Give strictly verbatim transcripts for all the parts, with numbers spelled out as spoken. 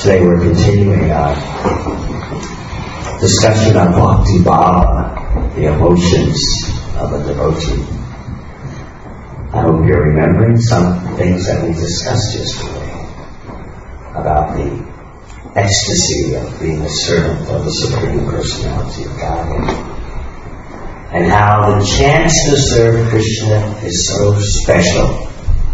Today we're continuing our discussion on Bhakti Bhava, the emotions of a devotee. I hope you're remembering some things that we discussed yesterday about the ecstasy of being a servant of the Supreme Personality of Godhead, and how the chance to serve Krishna is so special.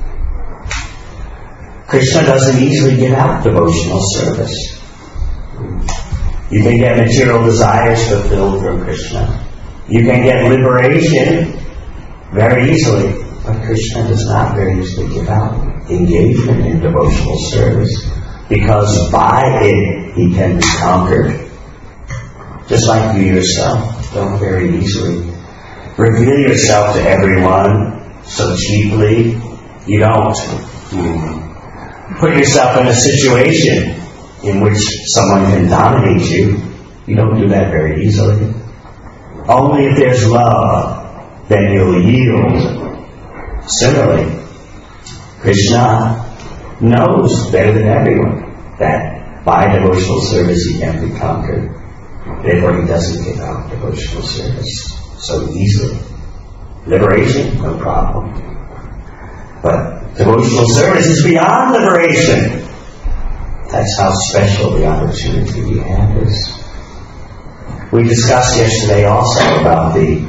Krishna doesn't easily give out devotional service. You can get material desires fulfilled from Krishna. You can get liberation very easily, but Krishna does not very easily give out engagement in devotional service, because by it he can be conquered. Just like you yourself don't very easily reveal yourself to everyone so cheaply. You don't you put yourself in a situation in which someone can dominate you. You don't do that very easily. Only if there's love, then you'll yield. Similarly, Krishna knows better than everyone that by devotional service he can be conquered. Therefore he doesn't give out devotional service so easily. Liberation, no problem. But devotional service is beyond liberation. That's how special the opportunity we have is. We discussed yesterday also about the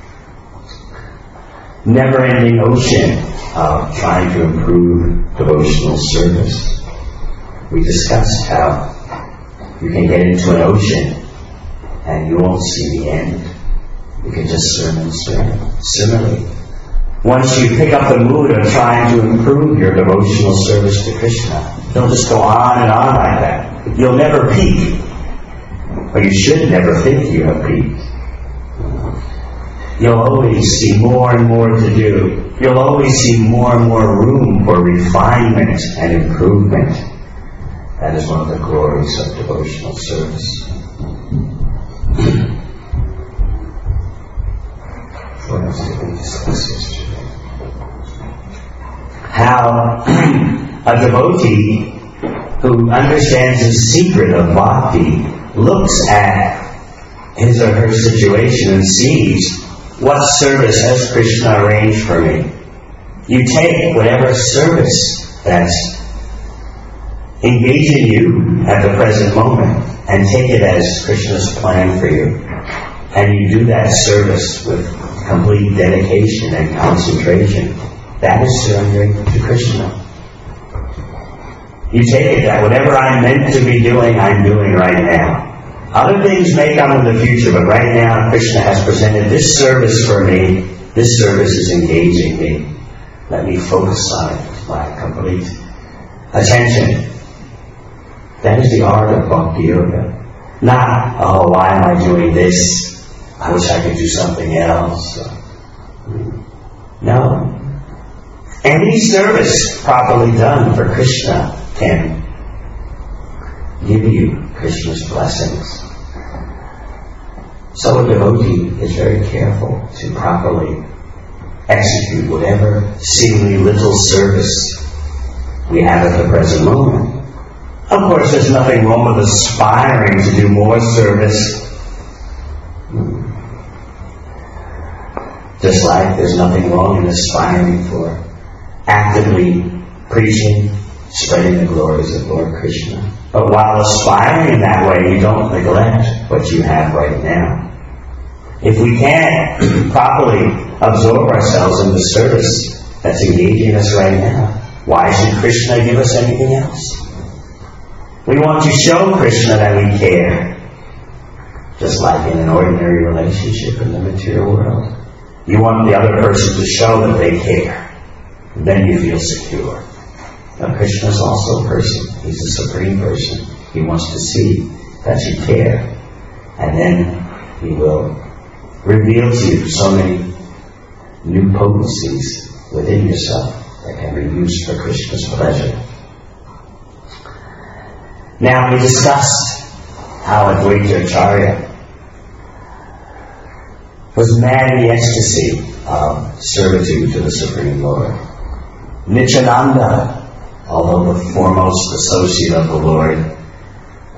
never-ending ocean of trying to improve devotional service. We discussed how you can get into an ocean and you won't see the end. You can just swim and swim. Similarly, once you pick up the mood of trying to improve your devotional service to Krishna, you'll just go on and on like that. You'll never peak. Or you should never think you have peaked. You'll always see more and more to do. You'll always see more and more room for refinement and improvement. That is one of the glories of devotional service. What else did we discuss yesterday? How a devotee who understands the secret of bhakti looks at his or her situation and sees what service has Krishna arranged for me. You take whatever service that's engaging you at the present moment and take it as Krishna's plan for you. And you do that service with complete dedication and concentration. That is surrendering to Krishna. You take it that whatever I'm meant to be doing, I'm doing right now. Other things may come in the future, but right now Krishna has presented this service for me. This service is engaging me. Let me focus on it with my complete attention. That is the art of Bhakti Yoga. Not, oh, why am I doing this? I wish I could do something else. No. Any service properly done for Krishna can give you Krishna's blessings. So a devotee is very careful to properly execute whatever seemingly little service we have at the present moment. Of course, there's nothing wrong with aspiring to do more service. Just like there's nothing wrong in aspiring for actively preaching, spreading the glories of Lord Krishna. But while aspiring in that way, you don't neglect what you have right now. If we can't properly absorb ourselves in the service that's engaging us right now, why should Krishna give us anything else? We want to show Krishna that we care. Just like in an ordinary relationship in the material world. You want the other person to show that they care. Then you feel secure. Now Krishna is also a person. He's a supreme person. He wants to see that you care. And then he will reveal to you so many new potencies within yourself that can be used for Krishna's pleasure. Now we discussed how Advaita Acharya was mad in the ecstasy of servitude to the Supreme Lord. Nityananda, although the foremost associate of the Lord,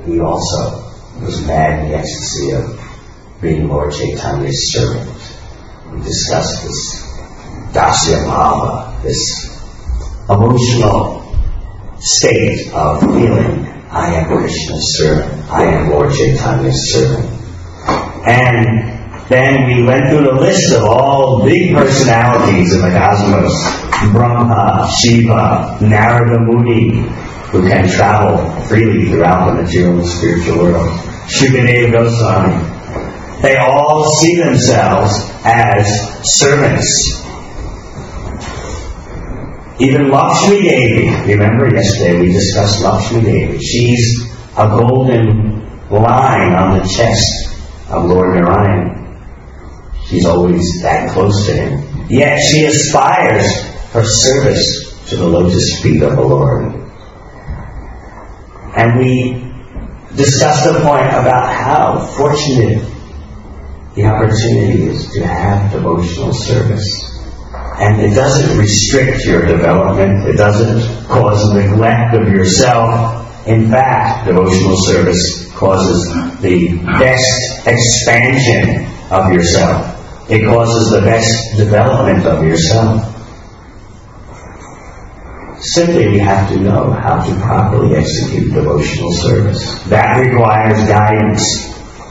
he also was mad in the ecstasy of being Lord Chaitanya's servant. We discussed this dasya bhava, this emotional state of feeling, I am Krishna's servant, I am Lord Chaitanya's servant. And then we went through the list of all big personalities in the cosmos. Brahma, Shiva, Narada Muni, who can travel freely throughout the material and spiritual world. Shukadeva Goswami. They all see themselves as servants. Even Lakshmi Devi, remember yesterday we discussed Lakshmi Devi. She's a golden line on the chest of Lord Narayan. She's always that close to him. Yet she aspires for service to the lotus feet of the Lord. And we discussed the point about how fortunate the opportunity is to have devotional service. And it doesn't restrict your development. It doesn't cause neglect of yourself. In fact, devotional service causes the best expansion of yourself. It causes the best development of yourself. Simply, we have to know how to properly execute devotional service. That requires guidance.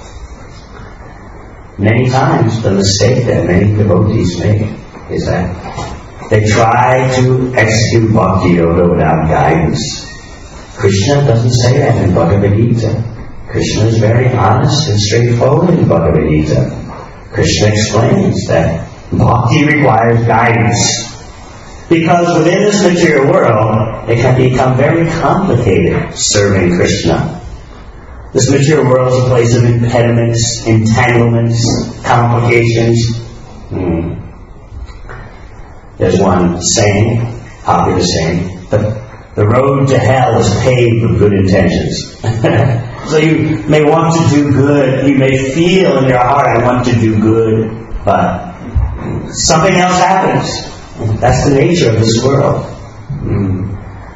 Many times, the mistake that many devotees make is that they try to execute Bhakti Yoga without guidance. Krishna doesn't say that in Bhagavad Gita. Krishna is very honest and straightforward in Bhagavad Gita. Krishna explains that Bhakti requires guidance. Because within this material world, it can become very complicated serving Krishna. This material world is a place of impediments, entanglements, complications. Hmm. There's one saying, popular saying, but the road to hell is paved with good intentions. So you may want to do good, you may feel in your heart, I want to do good, but something else happens. That's the nature of this world. Mm.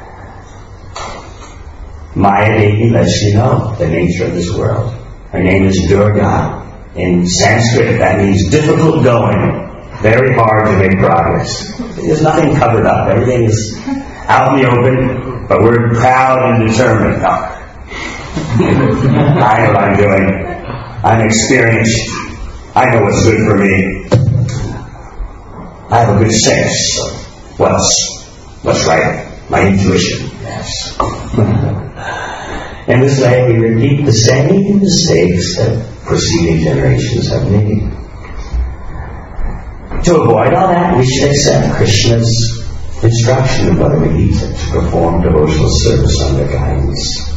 Maya Devi lets you know the nature of this world. Her name is Durga. In Sanskrit, that means difficult going, very hard to make progress. There's nothing covered up. Everything is out in the open, but we're proud and determined. No. I know what I'm doing. I'm experienced. I know what's good for me. I have a good sense of what's, what's right. My intuition. Yes. In this way, we repeat the same mistakes that preceding generations have made. To avoid all that, we should accept Krishna's instruction in Bhagavad Gita to perform devotional service under guidance.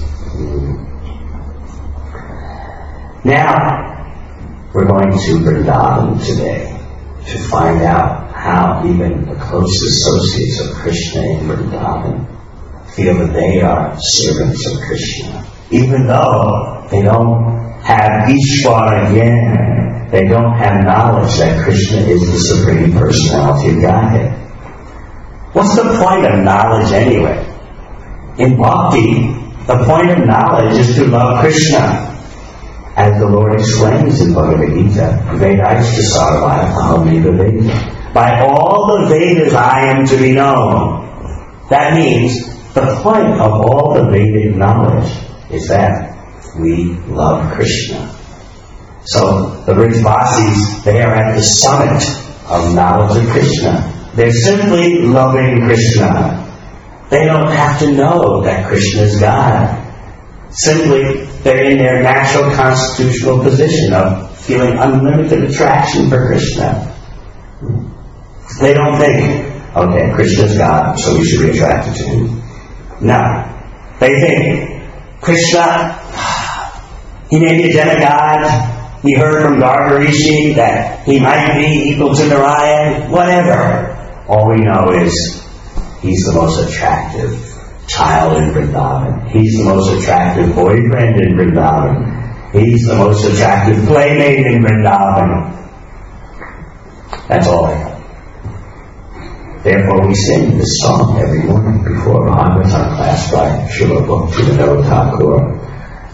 Now, we're going to Vrindavan today to find out how even the close associates of Krishna in Vrindavan feel that they are servants of Krishna. Even though they don't have Ishvara again, they don't have knowledge that Krishna is the Supreme Personality of Godhead. What's the point of knowledge anyway? In Bhakti, the point of knowledge is to love Krishna. As the Lord explains in Bhagavad Gita, Vedaishta Sarvaya Ahameva Veda. By all the Vedas I am to be known. That means the point of all the Vedic knowledge is that we love Krishna. So the Vrajvasis, they are at the summit of knowledge of Krishna. They're simply loving Krishna. They don't have to know that Krishna is God. Simply, they're in their natural constitutional position of feeling unlimited attraction for Krishna. They don't think, okay, Krishna's God, so we should be attracted to him. No. They think, Krishna, he may be a demigod. We heard from Gargarishi that he might be equal to Narayan. Whatever. All we know is he's the most attractive child in Vrindavan. He's the most attractive boyfriend in Vrindavan. He's the most attractive playmate in Vrindavan. That's all I know. Therefore, we sing this song every morning before Bhagavatam class by Srila Bhaktivinoda Thakur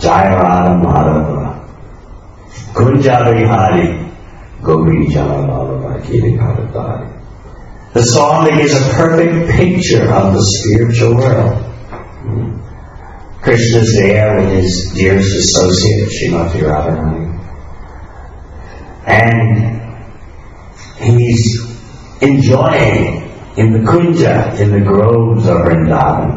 Jaya Radha Madhava, Kunja Vihari, Gauri Jaya Madhava, Kiri Bharatari. The song that gives a perfect picture of the spiritual world. Krishna's there with his dearest associate, Srimati Radharani. And he's enjoying in the kunja, in the groves of Vrindavan.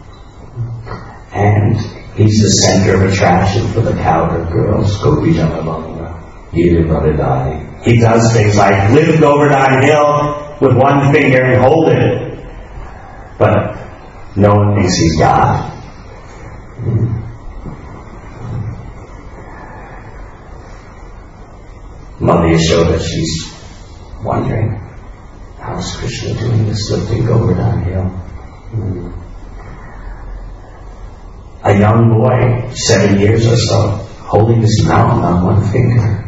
And he's the center of attraction for the cowherd girls, Gopi Janavalana, Giri Bharadari. He does things like lift Govardhan Hill with one finger and hold it. But no one thinks he's God. Mother Yashoda, she's wondering, how's Krishna doing this lifting Govardhan Hill? Hmm. A young boy, seven years or so, holding this mountain on one finger.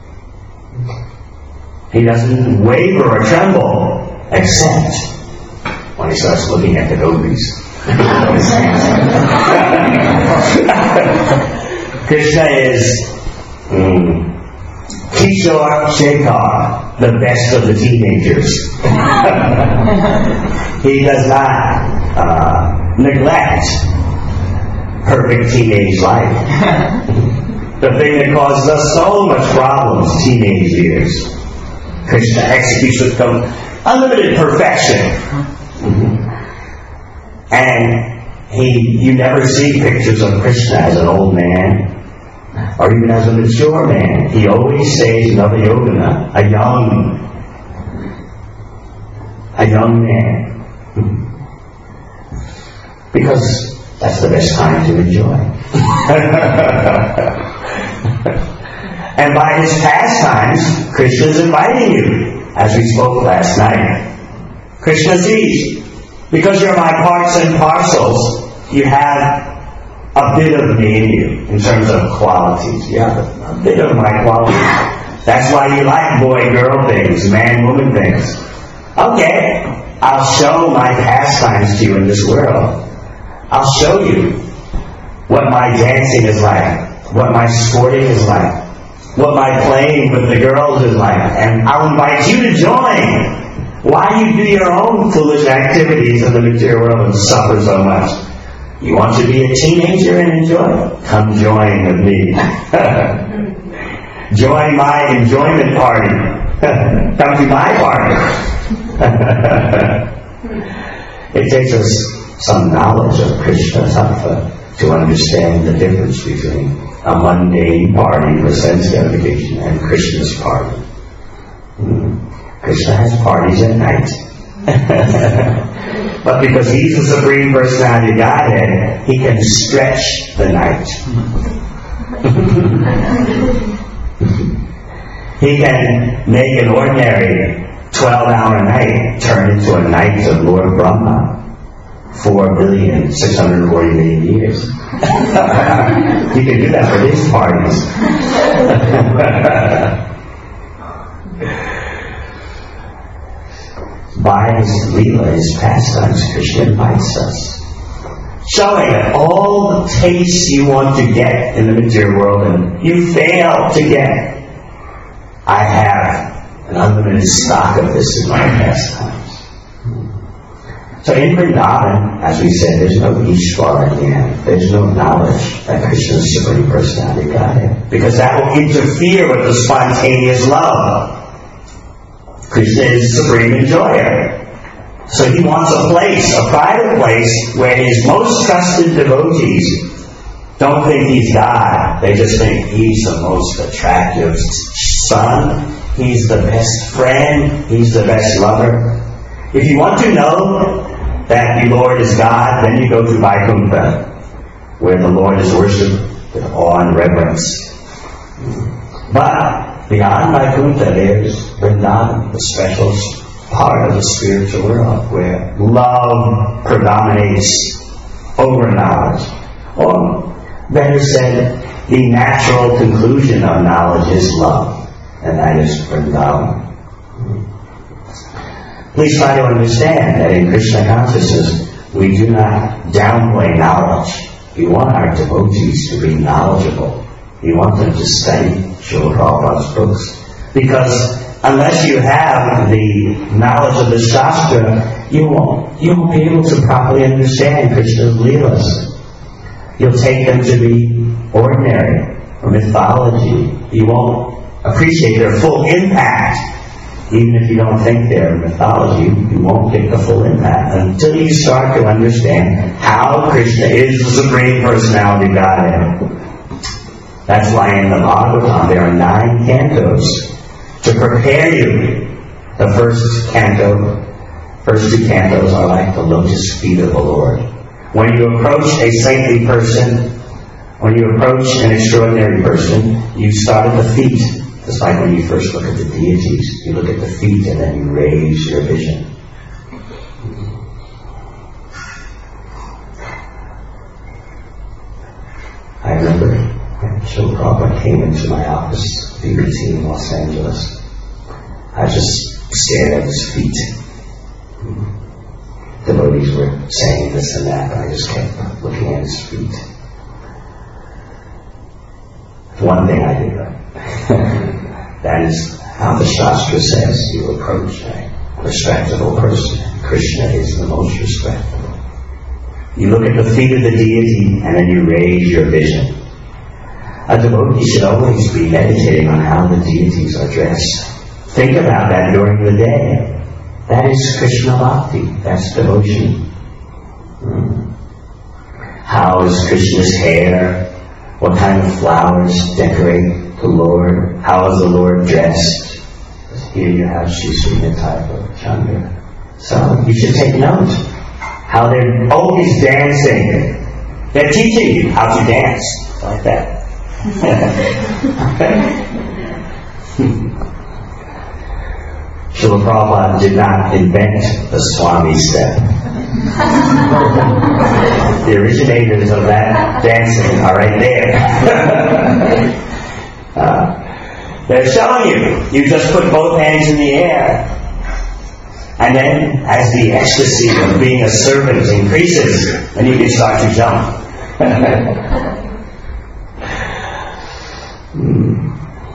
He doesn't waver or tremble, except when he starts looking at the gopis. Krishna is mm, Kishore Shekhar, the best of the teenagers. He does not uh, neglect perfect teenage life. The thing that causes us so much problems, teenage years. Krishna executes with unlimited perfection. Mm-hmm. And he, you never see pictures of Krishna as an old man or even as a mature man. He always stays Navayogana, a young, a young man. Because that's the best time to enjoy. And by his pastimes, Krishna's inviting you, as we spoke last night. Krishna sees, because you're my parts and parcels, you have a bit of me in you, in terms of qualities. You have a bit of my qualities. That's why you like boy-girl things, man-woman things. Okay, I'll show my pastimes to you in this world. I'll show you what my dancing is like, what my sporting is like, what my playing with the girls is like, and I'll invite you to join. Why you do your own foolish activities in the material world and suffer so much? You want to be a teenager and enjoy? Come join with me. Join my enjoyment party. Come to my party. It takes us some knowledge of Krishna Tattva to understand the difference between a mundane party for sense gratification and Krishna's party. Hmm. Krishna has parties at night. But because he's the Supreme Personality of Godhead, he can stretch the night. He can make an ordinary twelve-hour night turn into a night of Lord Brahma. Four billion, six hundred forty million years. He can do that for his parties. By his Leela, his pastimes, Krishna invites us, showing that all the tastes you want to get in the material world and you fail to get, I have an unlimited stock of this in my pastimes. So in Vrindavan, as we said, there's no Ishvara in the end. There's no knowledge that Krishna is Supreme Personality Godhead, because that will interfere with the spontaneous love. Krishna is supreme enjoyer. So he wants a place, a private place, where his most trusted devotees don't think he's God. They just think he's the most attractive son, he's the best friend, he's the best lover. If you want to know that the Lord is God, then you go to Vaikuntha, where the Lord is worshipped with awe and reverence. But beyond Vaikuntha, there's Vrindavan, the special part of the spiritual world where love predominates over knowledge. Or, better said, the natural conclusion of knowledge is love, and that is Vrindavan. Please try to understand that in Krishna consciousness, we do not downplay knowledge. We want our devotees to be knowledgeable. We want them to study Srila Prabhupada's books. Because unless you have the knowledge of the Shastra, you won't, you won't be able to properly understand Krishna's Leelas. You'll take them to be ordinary or mythology. You won't appreciate their full impact. Even if you don't think they're mythology, you won't get the full impact until you start to understand how Krishna is the Supreme Personality of Godhead. That's why in the Bhagavatam there are nine cantos to prepare you. The first canto, first two cantos are like the lotus feet of the Lord. When you approach a saintly person, when you approach an extraordinary person, you start at the feet. It's like when you first look at the deities. You look at the feet and then you raise your vision. I remember when Srila Prabhupada came into my office, B B T in Los Angeles. I just stared at his feet. Devotees were saying this and that, but I just kept looking at his feet. One thing I did right. That is how the Shastra says you approach a respectable person. Krishna is the most respectable. You look at the feet of the deity and then you raise your vision. A devotee should always be meditating on how the deities are dressed. Think about that during the day. That is Krishna Bhakti. That's devotion. Hmm. How is Krishna's hair? What kind of flowers decorate the Lord? How is the Lord dressed? Here you have Sri Srinatha Chandra. So you should take note how they're always dancing. They're teaching you how to dance like that. Srila Prabhupada did not invent the Swami step. The originators of that dancing are right there. uh, they're showing you. You just put both hands in the air. And then, as the ecstasy of being a servant increases, then you can start to jump. hmm.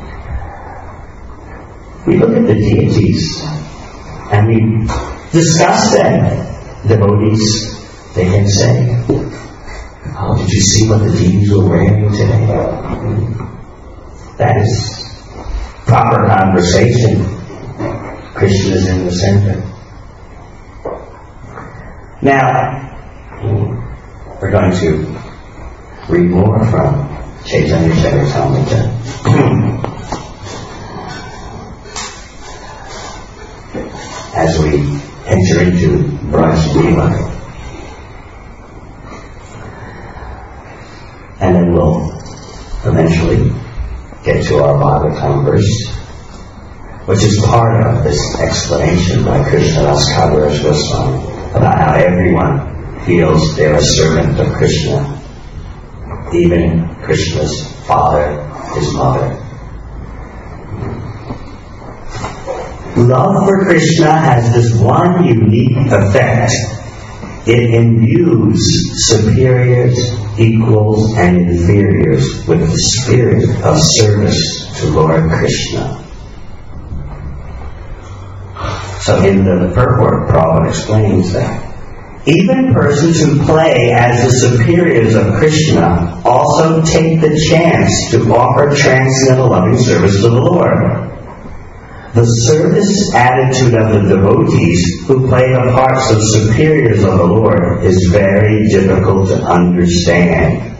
We look at the deities and we discuss them. Devotees, they can say, oh, did you see what the deities were wearing today? That is proper conversation. Krishna is in the center. Now, we're going to read more from Chaitanya Charitamrita. As we enter into Braj Lila. And then we'll eventually get to our Bhagavatam verse, which is part of this explanation by Krishnadas Kaviraj Goswami about how everyone feels they're a servant of Krishna, even Krishna's father, his mother. Love for Krishna has this one unique effect. It imbues superiors, equals, and inferiors with the spirit of service to Lord Krishna. So in the purport, Prabhupada explains that even persons who play as the superiors of Krishna also take the chance to offer transcendental loving service to the Lord. The service attitude of the devotees who play the parts of superiors of the Lord is very difficult to understand.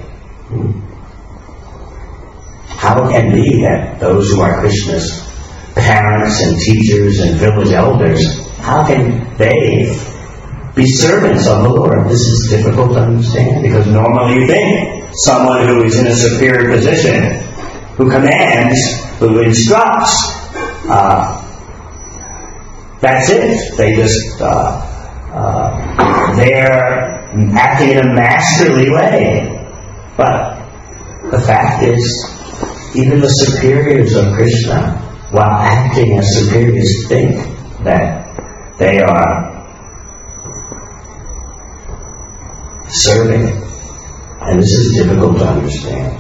How can it be that those who are Krishna's parents and teachers and village elders, how can they be servants of the Lord? This is difficult to understand because normally you think someone who is in a superior position, who commands, who instructs, Uh, that's it. They just, uh, uh, they're acting in a masterly way. But the fact is, even the superiors of Krishna, while acting as superiors, think that they are serving And this is difficult to understand.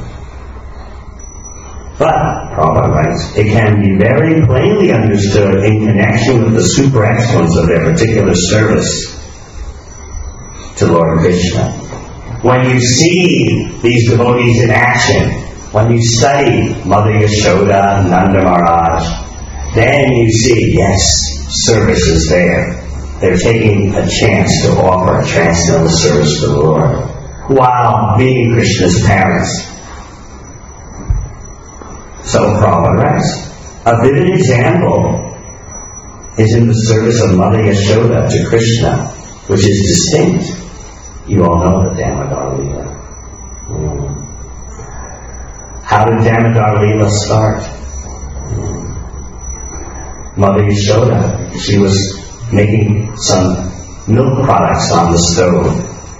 But, Prabhupada writes, it can be very plainly understood in connection with the super excellence of their particular service to Lord Krishna. When you see these devotees in action, when you study Mother Yashoda, Nanda Maharaj, then you see, yes, service is there. They're taking a chance to offer a transcendental service to the Lord while being Krishna's parents. So Prabhupada writes, a vivid example is in the service of Mother Yashoda to Krishna, which is distinct. You all know the Damodar Leela. Mm. How did Damodar Leela start? Mm. Mother Yashoda, she was making some milk products on the stove.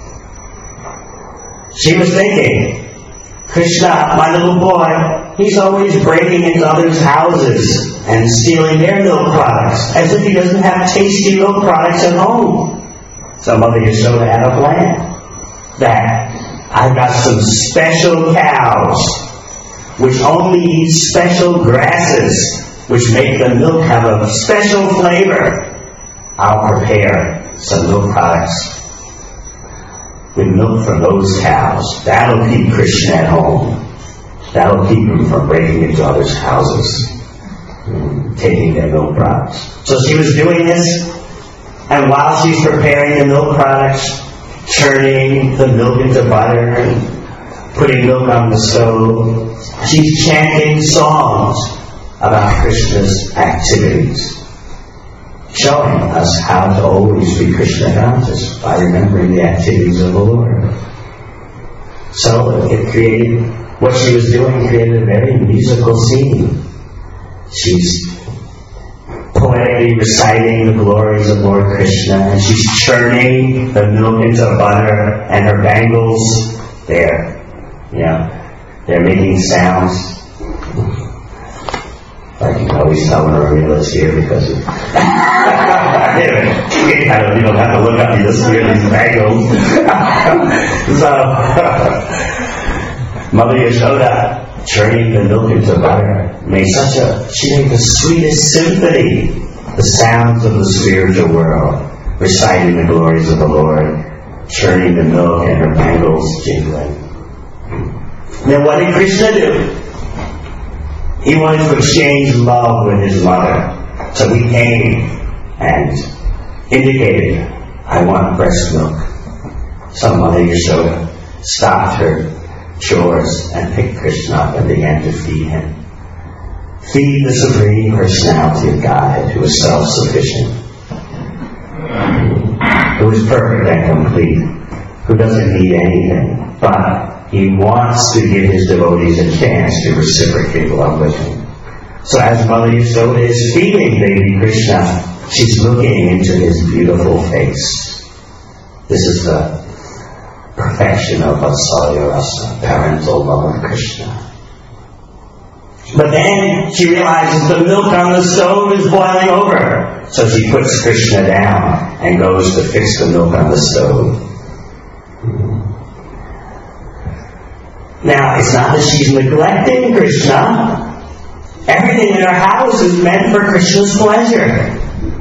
She was thinking, Krishna, my little boy, he's always breaking into others' houses and stealing their milk products, as if he doesn't have tasty milk products at home. So Mother Yashoda had a plan that I've got some special cows which only eat special grasses which make the milk have a special flavor. I'll prepare some milk products with milk from those cows. That'll keep Krishna at home. That'll keep him from breaking into others' houses, taking their milk products. So she was doing this, and while she's preparing the milk products, churning the milk into butter and putting milk on the stove, she's chanting songs about Krishna's activities, showing us how to always be Krishna conscious by remembering the activities of the Lord. So it created, what she was doing created a very musical scene. She's poetically reciting the glories of Lord Krishna, and she's churning the milk into butter, and her bangles, they're, you know, they're making sounds. I can always tell when Ramila is here because of anyway, I don't even have to look up, you just hear these bangles. So, Mother Yashoda, churning the milk into butter, made such a, she made the sweetest symphony, the sounds of the spiritual world, reciting the glories of the Lord, churning the milk and her bangles jingling. Then what did Krishna do? He wanted to exchange love with his mother. So he came and indicated, I want breast milk. So Mother Yashoda stopped her chores and picked Krishna up and began to feed him. Feed the Supreme Personality of Godhead, who is self-sufficient, who is perfect and complete, who doesn't need anything, but he wants to give his devotees a chance to reciprocate love with him. So as Mother Yashoda is feeding baby Krishna, she's looking into his beautiful face. This is the perfection of Vatsalya Rasa, parental love of Krishna. But then she realizes the milk on the stove is boiling over. So she puts Krishna down and goes to fix the milk on the stove. Now, it's not that she's neglecting Krishna. Everything in her house is meant for Krishna's pleasure.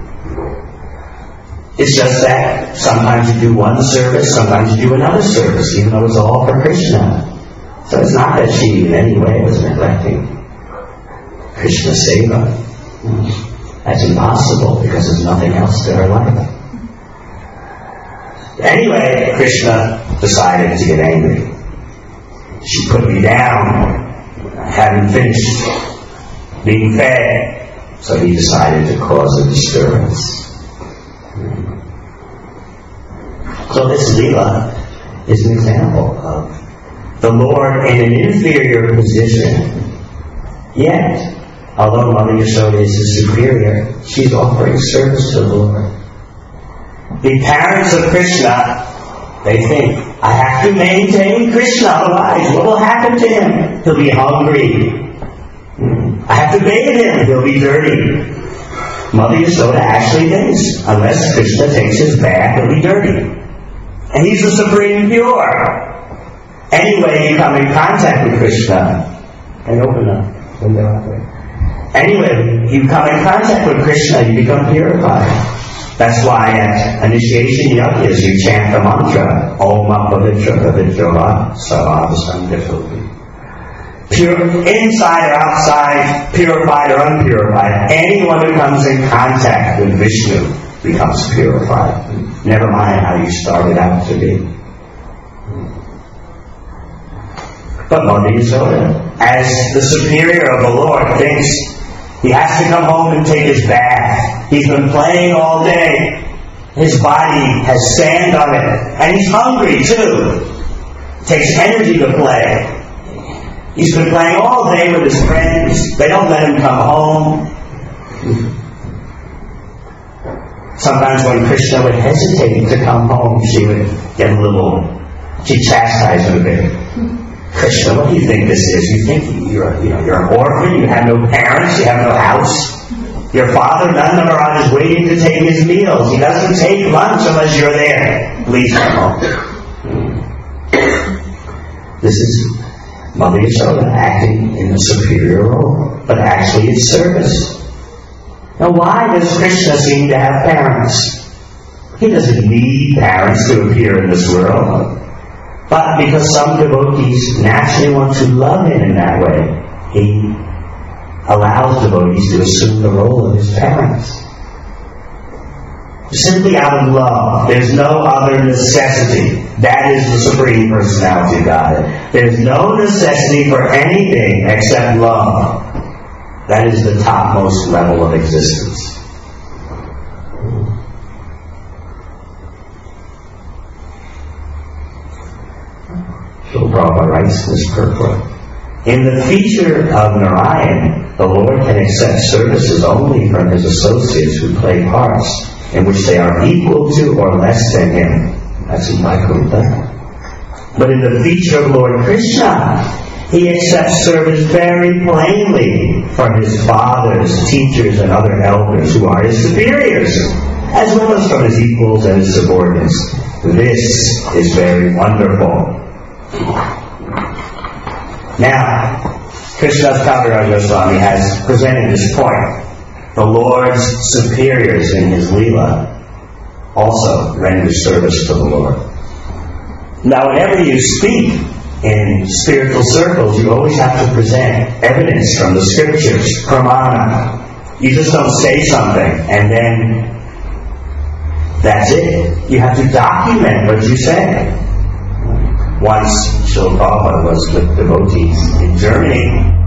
It's just that sometimes you do one service, sometimes you do another service, even though it's all for Krishna. So it's not that she in any way was neglecting Krishna Seva. That's impossible because there's nothing else to her life. Anyway, Krishna decided to get angry. She put me down. I hadn't finished being fed. So he decided to cause a disturbance. So this Leela is an example of the Lord in an inferior position. Yet, although Mother Yashoda is his superior, she's offering service to the Lord. The parents of Krishna, they think, I have to maintain Krishna, otherwise what will happen to him? He'll be hungry. I have to bathe him, he'll be dirty. Mother Yashoda actually thinks, unless Krishna takes his bath, he'll be dirty. And he's the supreme pure. Any way you come in contact with Krishna, and open up window out there. Anyway, you come in contact with Krishna, you become purified. That's why at initiation yajnas you chant the mantra, Om Apavitra Pavitra Sarvadasam Difficulty. Pure, inside or outside, purified or unpurified, anyone who comes in contact with Vishnu becomes purified. Never mind how you started out to be. But Madhyasoda, as the superior of the Lord, thinks he has to come home and take his bath. He's been playing all day. His body has sand on it. And he's hungry too. It takes energy to play. He's been playing all day with his friends. They don't let him come home. Sometimes when Krishna would hesitate to come home, she would get a little, she'd chastise him a bit. Krishna, what do you think this is? You think you're, you know, you're an orphan, you have no parents, you have no house. Your father, none of around is waiting to take his meals. He doesn't take lunch unless you're there. Please come home. This is Mother Yasoda acting in the superior role, but actually it's service. Now why does Krishna seem to have parents? He doesn't need parents to appear in this world. But because some devotees naturally want to love him in that way, he allows devotees to assume the role of his parents. Simply out of love. There's no other necessity. That is the Supreme Personality of Godhead. There's no necessity for anything except love. That is the topmost level of existence. Srila Prabhupada writes this purport. In the feature of Narayan, the Lord can accept services only from his associates who play parts in which they are equal to or less than him. That's in Vaikuntha. But in the feature of Lord Krishna, he accepts service very plainly from his fathers, teachers, and other elders who are his superiors, as well as from his equals and his subordinates. This is very wonderful. Now, Krishnadas Kaviraj Goswami has presented this point. The Lord's superiors in his Leela also render service to the Lord. Now, whenever you speak in spiritual circles, you always have to present evidence from the scriptures, pramana. You just don't say something and then that's it. You have to document what you say. Once Srila Prabhupada was with devotees in Germany,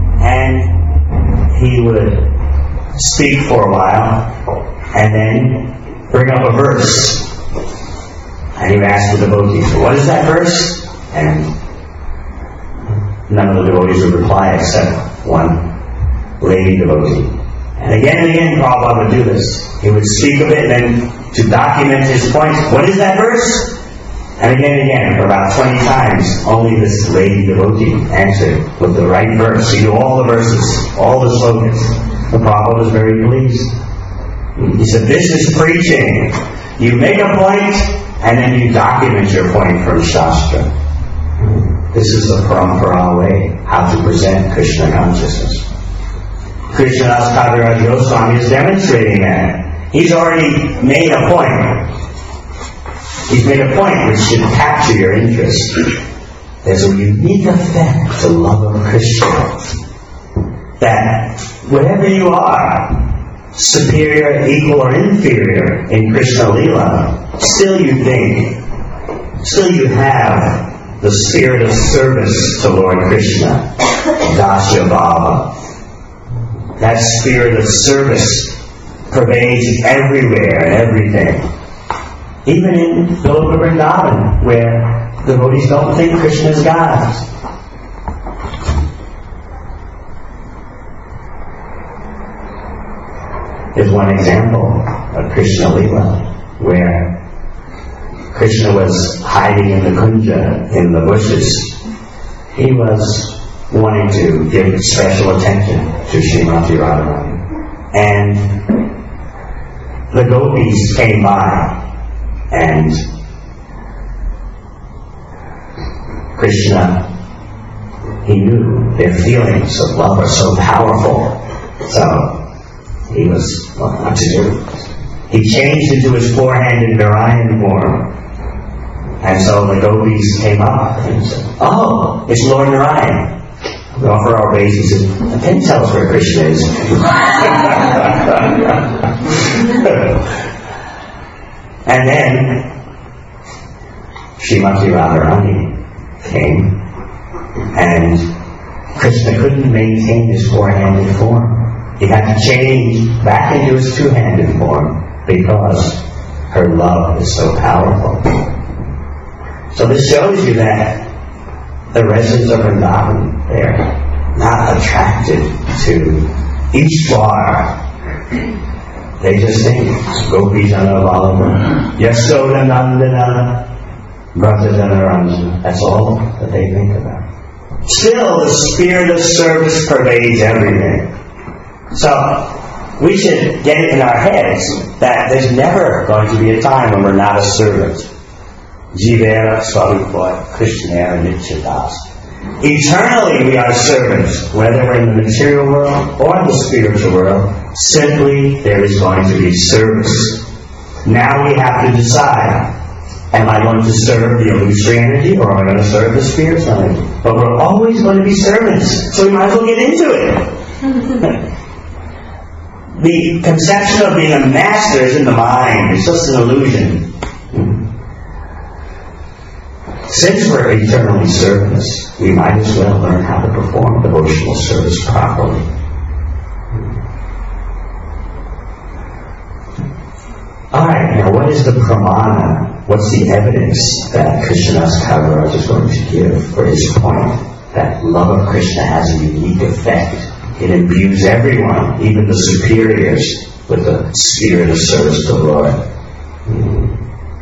and he would speak for a while, and then bring up a verse. And he would ask the devotees, what is that verse? And none of the devotees would reply except one lady devotee. And again and again Prabhupada would do this. He would speak a bit, and then to document his points, what is that verse? And again and again, for about twenty times, only this lady devotee answered with the right verse. She knew all the verses, all the slogans. The Prabhupada was very pleased. He said, this is preaching. You make a point, and then you document your point from Shastra. This is the Parampara way, how to present Krishna consciousness. Krishnadas Kaviraj Goswami is demonstrating that. He's already made a point. He's made a point which should capture your interest. There's a unique effect to love of Krishna. That wherever you are, superior, equal, or inferior in Krishna Leela, still you think, still you have the spirit of service to Lord Krishna, Dasya Bhava. That spirit of service pervades everywhere and everything. Even in Goloka Vrindavan, where devotees don't think Krishna is God. There's one example of Krishna Leela, where Krishna was hiding in the kunja, in the bushes. He was wanting to give special attention to Srimati Radharani. And the gopis came by, and Krishna, he knew their feelings of love are so powerful. So he was, well, what to do? He changed into his four-handed Narayan form. And so the gopis came up and said, oh, it's Lord Narayan. We offer our obeisances. Can you tell us where Krishna is? And then Srimati Radharani came, and Krishna couldn't maintain his four-handed form. He had to change back into his two-handed form because her love is so powerful. So this shows you that the residents of Vrindavan, they're not attracted to Ishwar. They just think Gopijana Vallabha, Yasoda Nandana, Brajajana Ranjana. That's all that they think about. Still, the spirit of service pervades everything. So, we should get it in our heads that there's never going to be a time when we're not a servant. Jivera Swarupa Krishnera Nityadas. Eternally we are servants, whether we're in the material world or in the spiritual world. Simply, there is going to be service. Now we have to decide, am I going to serve the illusory energy or am I going to serve the spiritual energy? But we're always going to be servants, so we might as well get into it. The conception of being a master is in the mind. It's just an illusion. Since we're eternally servants, we might as well learn how to perform devotional service properly. Alright, now what is the pramana? What's the evidence that Krishnadas Kaviraj is going to give for his point that love of Krishna has a unique effect? It imbues everyone, even the superiors, with the spirit of service to the Lord. Hmm.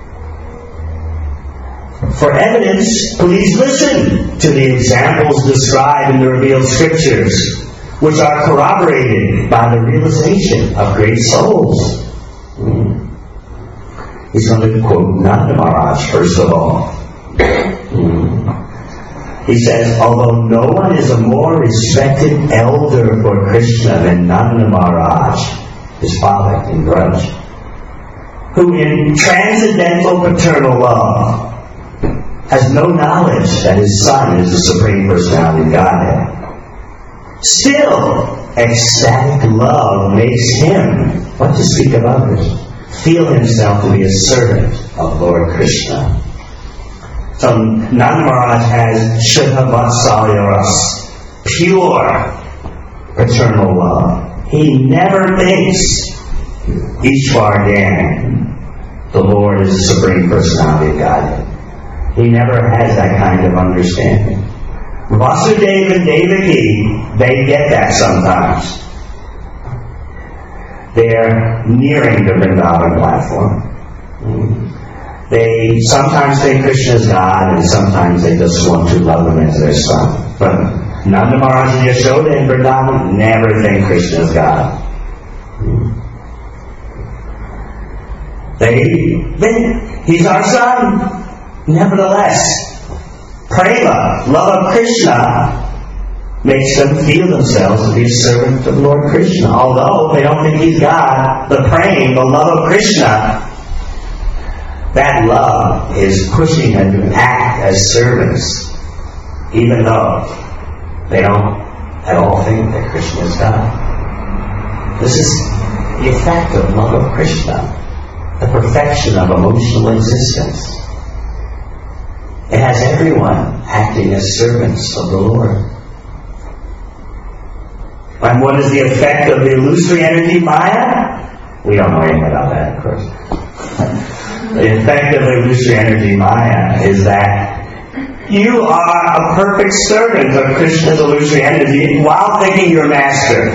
For evidence, please listen to the examples described in the revealed scriptures, which are corroborated by the realization of great souls. Hmm. He's going to quote Nanda Maharaj first of all. Hmm. He says, although no one is a more respected elder for Krishna than Nanda Maharaj, his father in Braj, who in transcendental paternal love has no knowledge that his son is the Supreme Personality of Godhead, still ecstatic love makes him, what to speak of others, feel himself to be a servant of Lord Krishna. So Nanda Maharaj has Shuddha Vatsalya Ras, pure paternal love. He never thinks Ishwar Gyan, the Lord is the Supreme Personality of Godhead. He never has that kind of understanding. Vasudeva and Devaki, they get that sometimes. They're nearing the Vrindavan platform. They sometimes think Krishna is God, and sometimes they just want to love him as their son. But Nanda Maharaj and Yashoda and Vrindavan never think Krishna is God. They think he's our son. Nevertheless, prema, love of Krishna, makes them feel themselves to be a servant of Lord Krishna. Although they don't think he's God, the prema, the love of Krishna, that love is pushing them to act as servants, even though they don't at all think that Krishna is God. This is the effect of love of Krishna, the perfection of emotional existence. It has everyone acting as servants of the Lord. And what is the effect of the illusory energy Maya? We don't know anything about that, of course. The effect of the illusory energy Maya is that you are a perfect servant of Krishna's illusory energy while thinking you're master.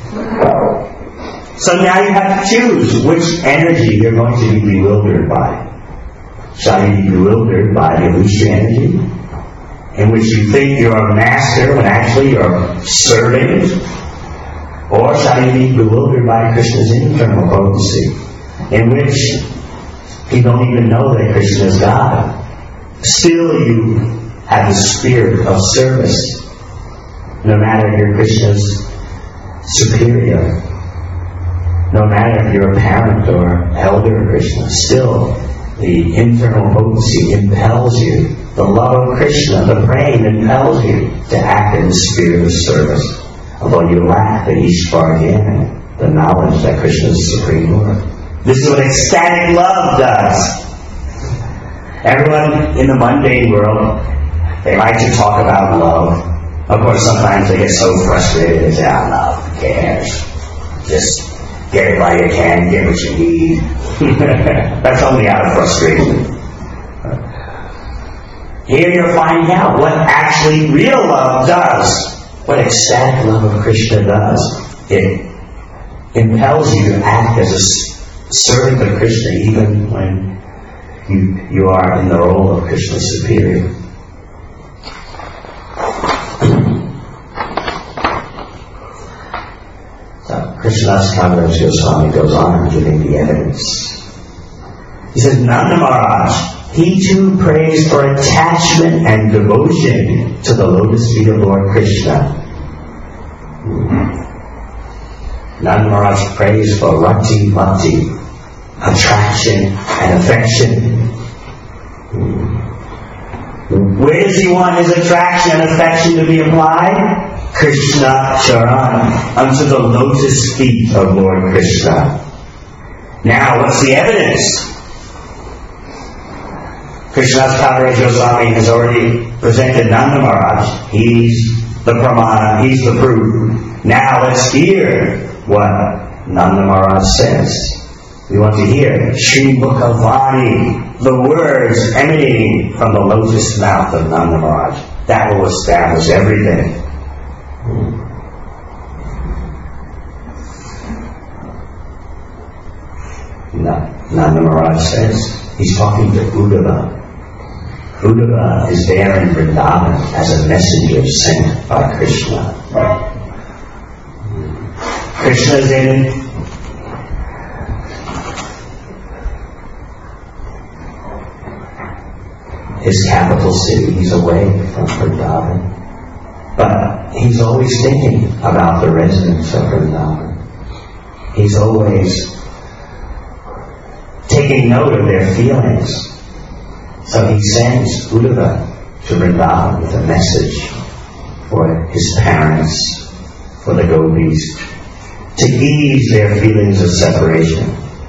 So now you have to choose which energy you're going to be bewildered by. Shall you be bewildered by the illusory energy, in which you think you're a master when actually you're a servant? Or shall you be bewildered by Krishna's internal potency, in which you don't even know that Krishna is God? Still you have the spirit of service. No matter if you're Krishna's superior, no matter if you're a parent or elder of Krishna, still the internal potency impels you. The love of Krishna, the praying, impels you to act in the spirit of service. Although you lack the Ishvara Jnana, the knowledge that Krishna is the Supreme Lord. This is what ecstatic love does. Everyone in the mundane world, they like to talk about love. Of course, sometimes they get so frustrated, they say, "Ah, love, who cares? Just get it while you can, get what you need." That's only out of frustration. Here you're finding out what actually real love does. What ecstatic love of Krishna does. It impels you to act as a servant of Krishna even when you, you are in the role of Krishna's superior. So Krishnadas Kaviraj Goswami goes on giving the evidence. He says, Nanda Maharaj, he too prays for attachment and devotion to the lotus feet of Lord Krishna. Nanda Maharaj prays for rati mati, attraction and affection. Where does he want his attraction and affection to be applied? Krishna Charan, unto the lotus feet of Lord Krishna. Now, what's the evidence? Krishnadas Kaviraj Goswami has already presented Nanda Maharaj. He's the pramana, he's the proof. Now let's hear what Nanda Maharaj says. We want to hear Shri Mukhavani, the words emanating from the lotus mouth of Nanda Maharaj. That will establish everything. Nanda Maharaj says he's talking to Uddhava. Uddhava is there in Vrindavan as a messenger sent by Krishna. Krishna is in his capital city. He's away from Vrindavan. But he's always thinking about the residents of Vrindavan. He's always taking note of their feelings. So he sends Uddhava to Vrindavan with a message for his parents, for the gopis, to ease their feelings of separation.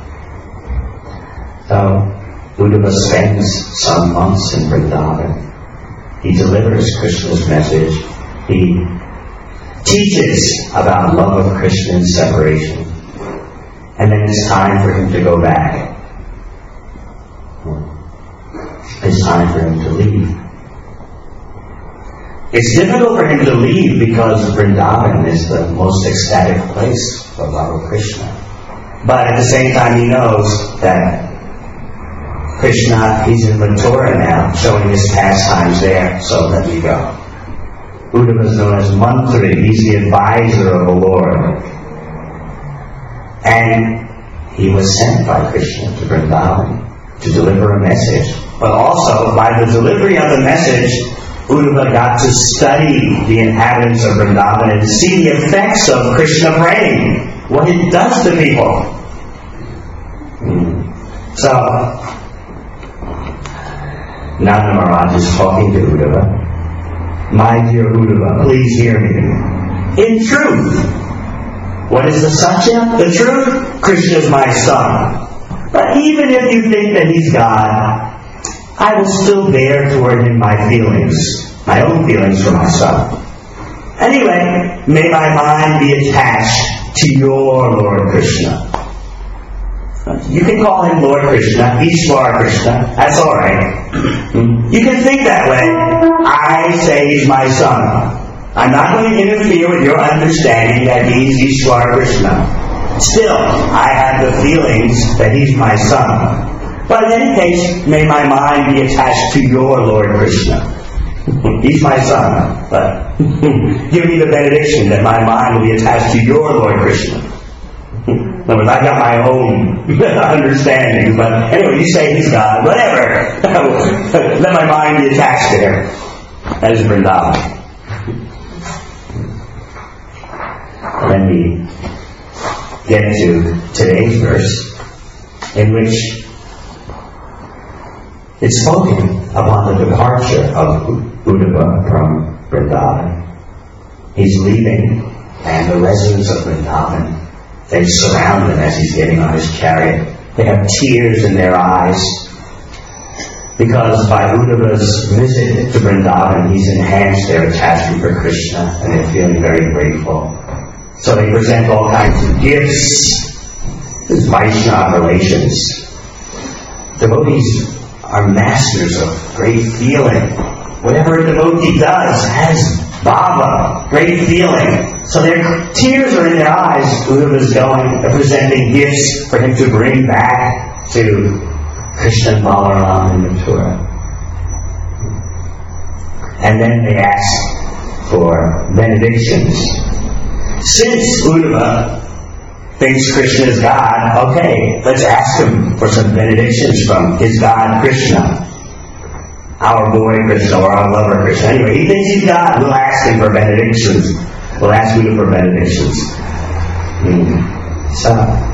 So Uddhava spends some months in Vrindavan. He delivers Krishna's message. He teaches about love of Krishna and separation. And then it's time for him to go back. It's time for him to leave. It's difficult for him to leave because Vrindavan is the most ecstatic place for love of Krishna. But at the same time he knows that Krishna, he's in Mathura now, showing his pastimes there, so let me go. Uddhava is known as Mantri, he's the advisor of the Lord. And he was sent by Krishna to Vrindavan to deliver a message. But also, by the delivery of the message, Uddhava got to study the inhabitants of Vrindavan and see the effects of Krishna praying, what it does to people. So, Nanda Maharaj is talking to Uddhava. My dear Uddhava, please hear me. In truth, what is the satya? The truth? Krishna is my son. But even if you think that he's God, I will still bear toward him my feelings, my own feelings for my son. Anyway, may my mind be attached to your Lord Krishna. You can call him Lord Krishna, Ishvara Krishna, that's alright. You can think that way. I say he's my son. I'm not going to interfere with your understanding that he's Ishvara Krishna. Still, I have the feelings that he's my son. But in any case, may my mind be attached to your Lord Krishna. He's my son, but give me the benediction that my mind will be attached to your Lord Krishna. In other words, I've got my own understanding, but anyway, you say he's God, whatever. Let my mind be attached to him. That is Vrindavan. Let me get to today's verse, in which it's spoken upon the departure of Uddhava from Vrindavan. He's leaving, and the residents of Vrindavan, they surround him as he's getting on his chariot. They have tears in their eyes, because by Uddhava's visit to Vrindavan, he's enhanced their attachment for Krishna, and they're feeling very grateful. So they present all kinds of gifts. It's Vaishnava relations. Devotees are masters of great feeling. Whatever a devotee does has bhava, great feeling. So their tears are in their eyes. Uddhava's going, they're presenting gifts for him to bring back to Krishna and Balaram in Mathura. And then they ask for benedictions. Since Uddhava thinks Krishna is God, okay, let's ask him for some benedictions from his God Krishna. Our boy Krishna, or our lover Krishna. Anyway, he thinks he's God. We'll ask him for benedictions. We'll ask Uddhava for benedictions. Mm. So,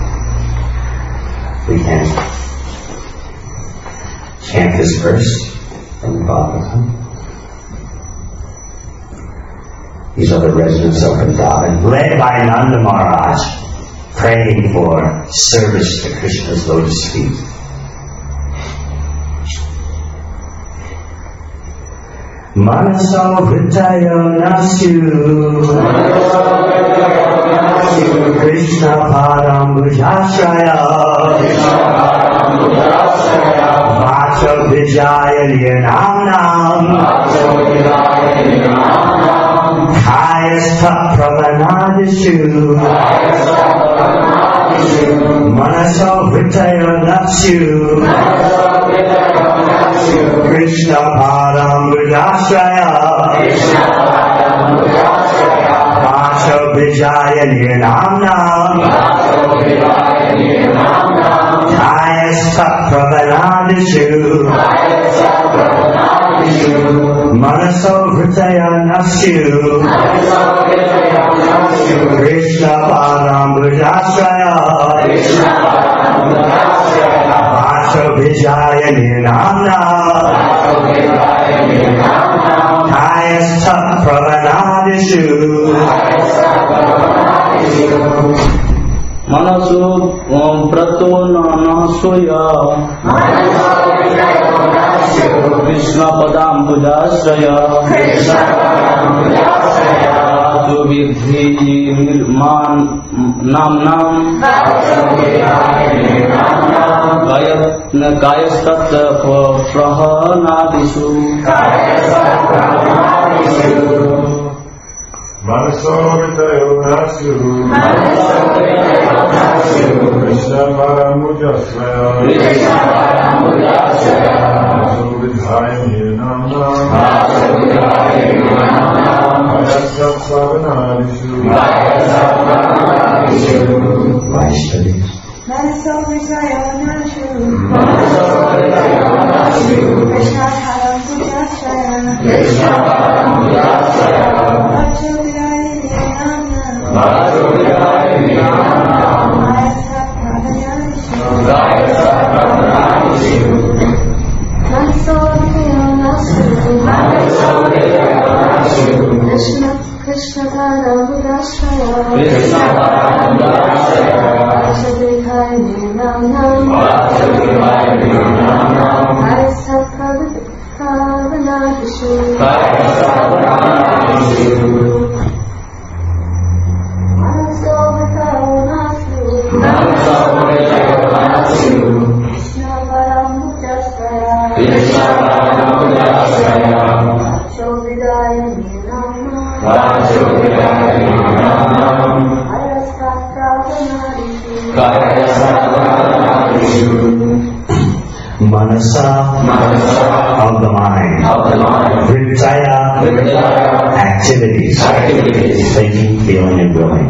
we can chant this verse from the Bhagavatam. These are the residents of Vrindavan, led by Nanda Maharaj, praying for service to Krishna's lotus feet. Manaso Vrittayo Nasyu Krishna Padam Bhujashraya Vacha Vijaya Nirnamnam Kayastha Pravanadishu Manaso Vrittayo Nasyu Krishna Padam Bhujashraya Vacha Vijaya Nirnamnam Kayastha Pravanadishu Manaso Vrittaya Nasyu Krishna Padam Bhujashraya Vacha Vijaya Nirnamnam Kayastha Pravanadishu Manaso Prato Nanasoya Krishna Padam Bhujashraya Vacho Vidhi Nirman Nam Nam Kayastat Prahanadishu Manaso Vrittayo Nasyu Krishna Padam Bhujashraya Vacho Vidhaya Nirnamnam Kayastha Pravanadishu Manaso Vrittayo Nasyu Krishna Padam Bhujashraya Vacho Vidhaya Nirnamnam Kayastha Pravanadishu Manaso Vrittayo Nasyu Krishna Krishna Padam Bhujashraya Vacho Vidhaya Nirnamnam Kayastha Pravanadishu Manaso Vrittayo Nasyu Krishna Padam Bhujashraya Vacho Vidhaya Nirnamnam Kayastha Pravanadishu Manasa, of the mind, Vrittaya, activities, thinking, feeling, and willing.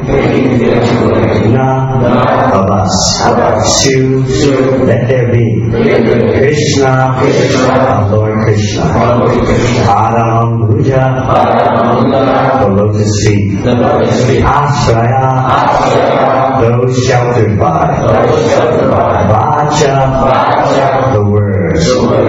Na, of us, to, let there be. Krishna, of Lord Krishna, Paramambuja, the lotus feet, Ashraya, those sheltered by, Vacha, the words,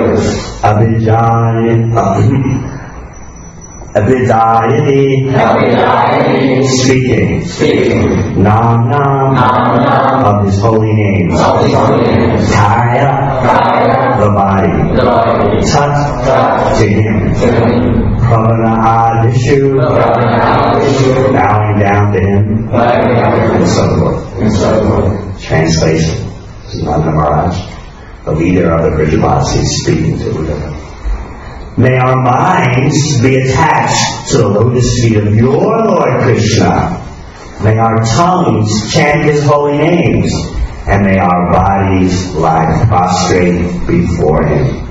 Abhijayani, Abhidayani, speaking, Nam Nam, of His holy names, Kaya, the body, Tat, to Him, Pravana Adishu, bowing down to Him, and so forth. Translation, Nanda Maharaj, the leader of the Brajavasis, speaking to Uddhava. May our minds be attached to the lotus feet of your Lord Krishna. May our tongues chant His holy names. And may our bodies lie prostrate before Him.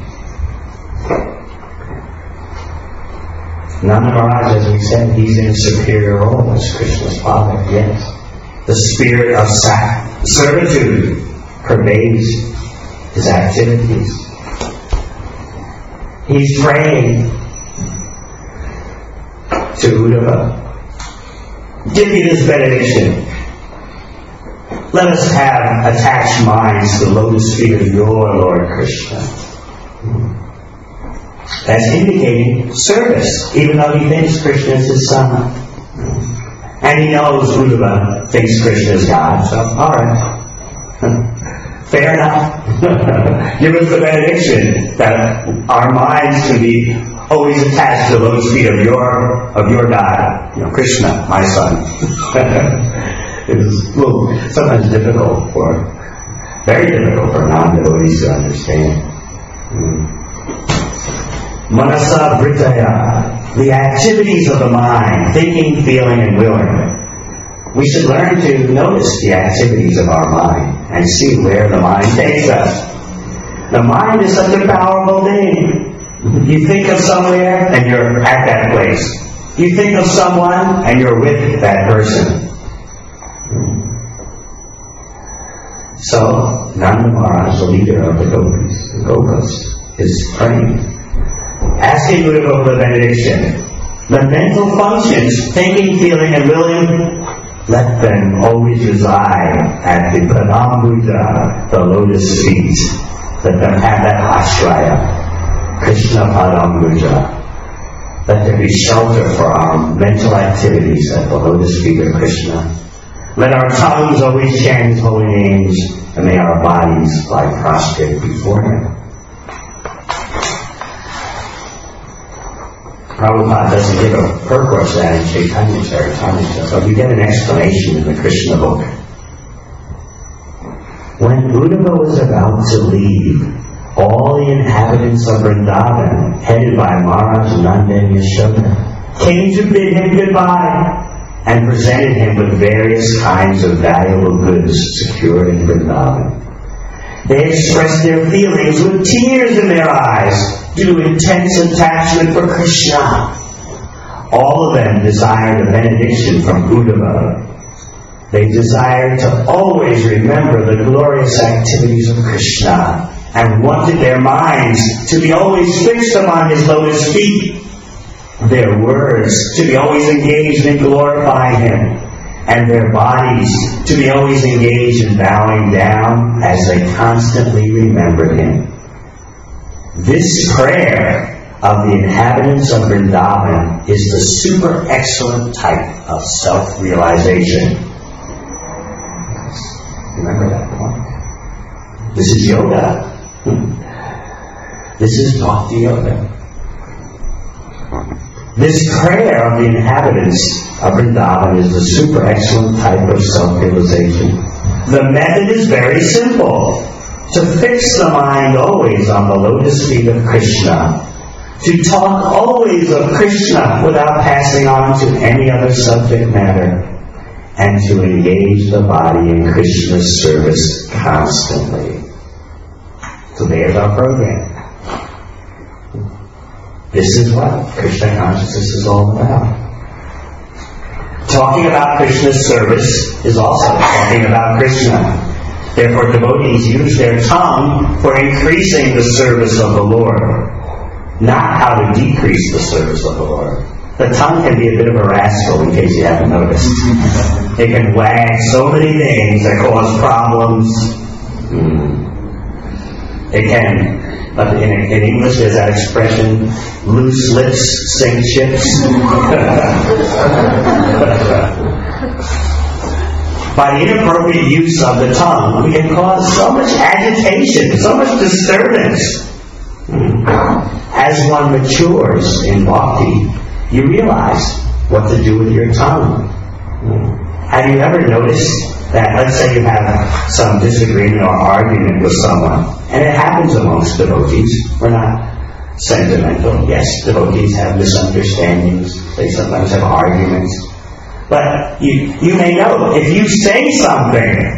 Nanda Maharaj, as we said, he's in superior role as Krishna's father, yes. The spirit of servitude pervades his activities. He's praying to Uddhava, give me this benediction. Let us have attached minds to the lotus feet of your Lord Krishna. That's indicating service, even though he thinks Krishna is his son. And he knows Uddhava thinks Krishna is God, so alright. Fair enough. Give us the benediction that our minds can be always attached to the lotus feet of your of your God, you know, Krishna, my son. It's a little, sometimes difficult for, very difficult for non-devotees to understand. Mm. Manasa Vritaya, the activities of the mind, thinking, feeling, and willing. We should learn to notice the activities of our mind and see where the mind takes us. The mind is such a powerful thing. You think of somewhere and you're at that place. You think of someone and you're with that person. So, Nanda Maharaj, the leader of the Gopis, the Gopas, is praying, asking Uddhava for the benediction. The mental functions, thinking, feeling, and willing, let them always reside at the Padambuja, the lotus feet. Let them have that ashraya, Krishna Padambuja. Let there be shelter for our mental activities at the lotus feet of Krishna. Let our tongues always chant His holy names, and may our bodies lie prostrate before Him. Prabhupada doesn't give a purport to that in Chaitanya Charitamrita, but we get an explanation in the Krishna book. When Uddhava was about to leave, all the inhabitants of Vrindavan, headed by Maharaj Nanda and Yashoda, came to bid him goodbye and presented him with various kinds of valuable goods secured in Vrindavan. They expressed their feelings with tears in their eyes due to intense attachment for Krishna. All of them desired a benediction from Uddhava. They desired to always remember the glorious activities of Krishna and wanted their minds to be always fixed upon His lotus feet, their words to be always engaged in glorifying Him, and their bodies to be always engaged in bowing down as they constantly remembered Him. This prayer of the inhabitants of Vrindavan is the super excellent type of self-realization. Remember that point? This is yoga. This is bhakti yoga. This prayer of the inhabitants of Vrindavan is the super excellent type of self-realization. The method is very simple. To fix the mind always on the lotus feet of Krishna. To talk always of Krishna without passing on to any other subject matter. And to engage the body in Krishna's service constantly. So there's our program. This is what Krishna consciousness is all about. Talking about Krishna's service is also talking about Krishna. Therefore, devotees use their tongue for increasing the service of the Lord, not how to decrease the service of the Lord. The tongue can be a bit of a rascal, in case you haven't noticed. It can wag so many things that cause problems. Mm. It can, but in, in English there's that expression, loose lips sink ships. By the inappropriate use of the tongue, we can cause so much agitation, so much disturbance. Mm. As one matures in bhakti, you realize what to do with your tongue. Mm. Have you ever noticed that, let's say you have some disagreement or argument with someone, and it happens amongst devotees. We're not sentimental. Yes, devotees have misunderstandings. They sometimes have arguments. But you, you may know, if you say something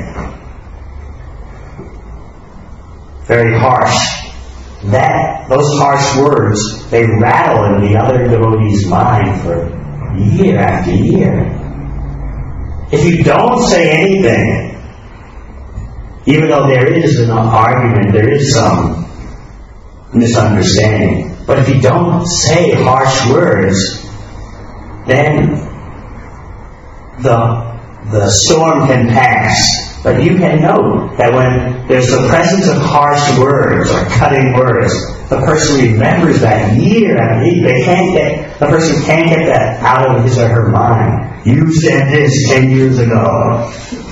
very harsh, that those harsh words, they rattle in the other devotee's mind for year after year. If you don't say anything, even though there is an argument, there is some misunderstanding, but if you don't say harsh words, then the the storm can pass. But you can know that when there's the presence of harsh words or cutting words, the person remembers that year after year. They can't get the person can't get that out of his or her mind. You said this ten years ago.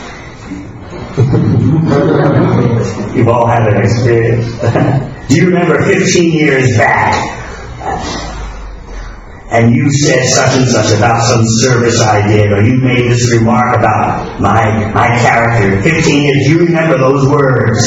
You've all had that experience. Do you remember fifteen years back? And you said such and such about some service I did, or you made this remark about my my character. Fifteen years, you remember those words.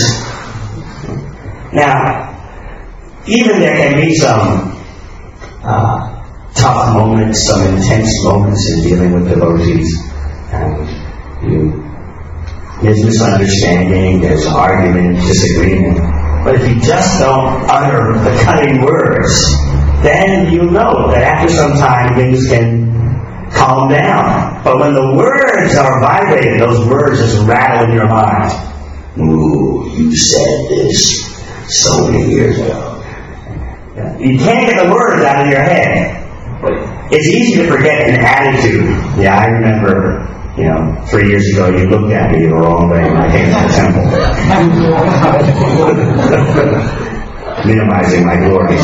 Now, even there can be some uh, tough moments, some intense moments in dealing with devotees. And you, there's misunderstanding, there's argument, disagreement. But if you just don't utter the cutting words, then you know that after some time things can calm down. But when the words are vibrating, those words just rattle in your mind. Ooh, you said this so many years ago. You can't get the words out of your head. It's easy to forget an attitude. Yeah, I remember, you know, three years ago you looked at me the wrong way when I came to the temple. Minimizing my glory.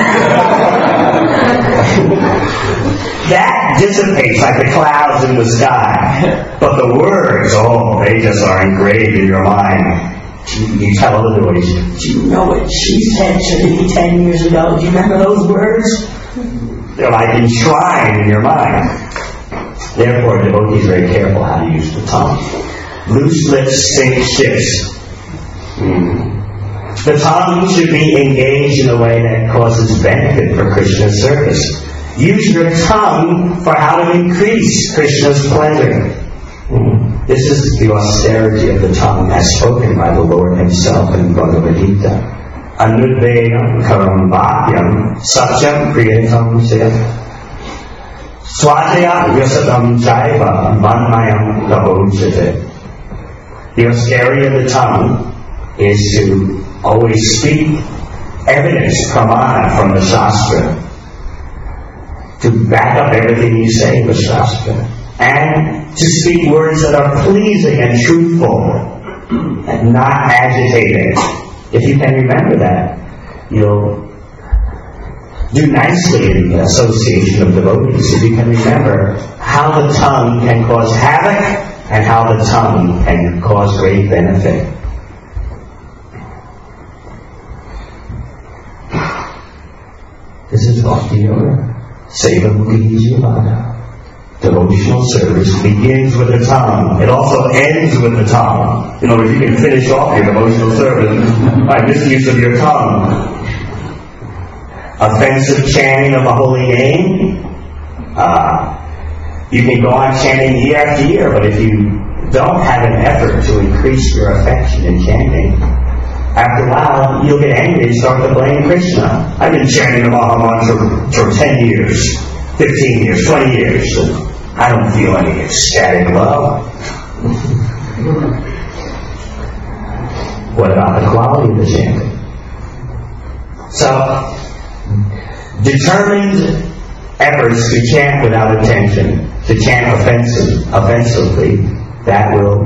That dissipates like the clouds in the sky. But the words, oh, they just are engraved in your mind. You tell other devotees, do you know what she said to me ten years ago? Do you remember those words? They're like enshrined in your mind. Therefore, devotees are very careful how to use the tongue. Loose lips sink ships. Mm. The tongue should be engaged in a way that causes benefit for Krishna's service. Use your tongue for how to increase Krishna's pleasure. Mm. This is the austerity of the tongue as spoken by the Lord Himself in Bhagavad Gita. Anudvedam karam bhakyam satyam priyatam sya swajaya yasadam jaiva manmayam labojate. The austerity of the tongue is to always speak evidence, pramana, from the Shastra, to back up everything you say in the Shastra, and to speak words that are pleasing and truthful and not agitating. If you can remember that, you'll do nicely in the association of devotees. If you can remember how the tongue can cause havoc and how the tongue can cause great benefit. This is Bhakti Yoga. Seva Mukhi Jivana. Devotional service begins with the tongue. It also ends with the tongue. In other words, you can finish off your devotional service by misuse of your tongue. Offensive chanting of a holy name. Uh, you can go on chanting year after year, but if you don't have an effort to increase your affection in chanting, after a while, you'll get angry and start to blame Krishna. I've been chanting the Maha Mantra for ten years, fifteen years, twenty years, and I don't feel any ecstatic love. What about the quality of the chanting? So, determined efforts to chant without intention, to chant offensive, offensively, that will,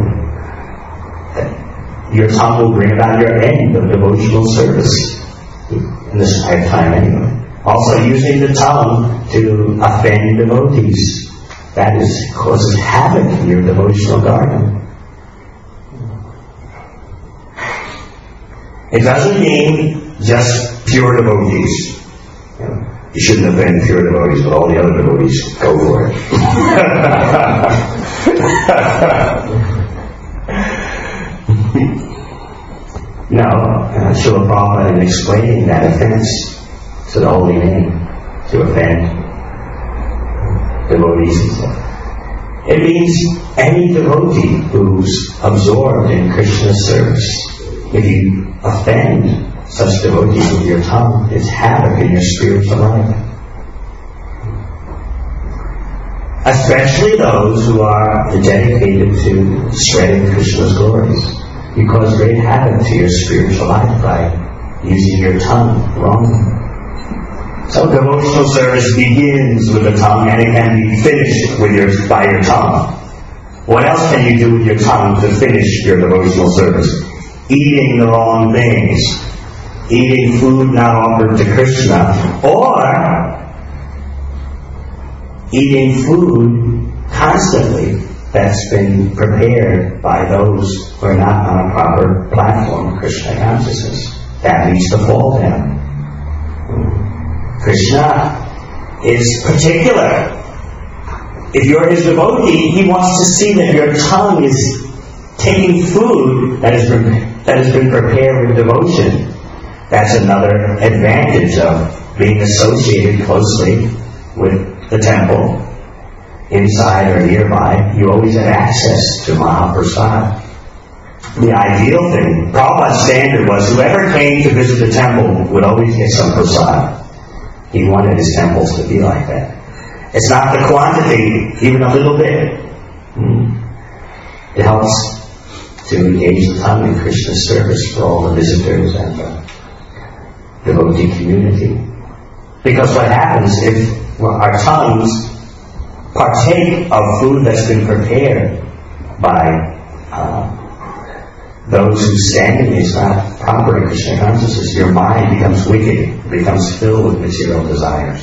your tongue will bring about your end of devotional service in this lifetime anyway. Also, using the tongue to offend devotees, that is causes havoc in your devotional garden. It doesn't mean just pure devotees. You know, you shouldn't offend pure devotees, but all the other devotees, go for it. No, uh, Srila Prabhupada, in explaining that offense to the holy name, to offend devotees and stuff, it means any devotee who's absorbed in Krishna's service. If you offend such devotees with your tongue, it's havoc in your spiritual life. Especially those who are dedicated to spreading Krishna's glories. You cause great havoc to your spiritual life by using your tongue wrongly. So devotional service begins with the tongue, and it can be finished with your by your tongue. What else can you do with your tongue to finish your devotional service? Eating the wrong things, eating food not offered to Krishna, or eating food constantly that's been prepared by those who are not on a proper platform of Krishna consciousness. That leads to fall down. Krishna is particular. If you're his devotee, he wants to see that your tongue is taking food that has been, that has been prepared with devotion. That's another advantage of being associated closely with the temple, inside or nearby. You always have access to Mahaprasad. The ideal thing, Prabhupada's standard was whoever came to visit the temple would always get some prasad. He wanted his temples to be like that. It's not the quantity, even a little bit. It helps to engage the tongue in Krishna's service for all the visitors and the devotee community. Because what happens if well, our tongues partake of food that's been prepared by uh, those whose standing is not proper in Krishna consciousness, your mind becomes wicked, becomes filled with material desires.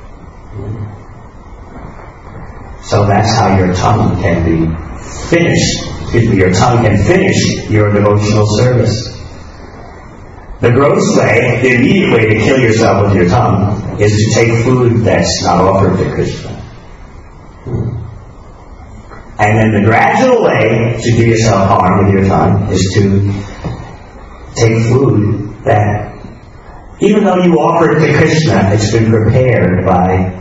So that's how your tongue can be finished. Excuse me, your tongue can finish your devotional service. The gross way, the immediate way to kill yourself with your tongue is to take food that's not offered to Krishna. And then the gradual way to do yourself harm with your tongue is to take food that, even though you offer it to Krishna, it's been prepared by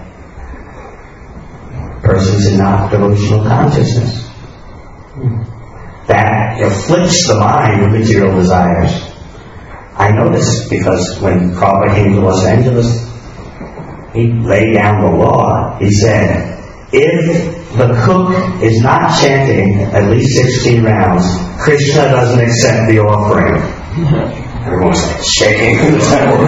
persons in not devotional consciousness. That afflicts the mind with material desires. I know this because when Prabhupada came to Los Angeles, he laid down the law. He said, if the cook is not chanting at least sixteen rounds, Krishna doesn't accept the offering. Everyone's like shaking in the temple.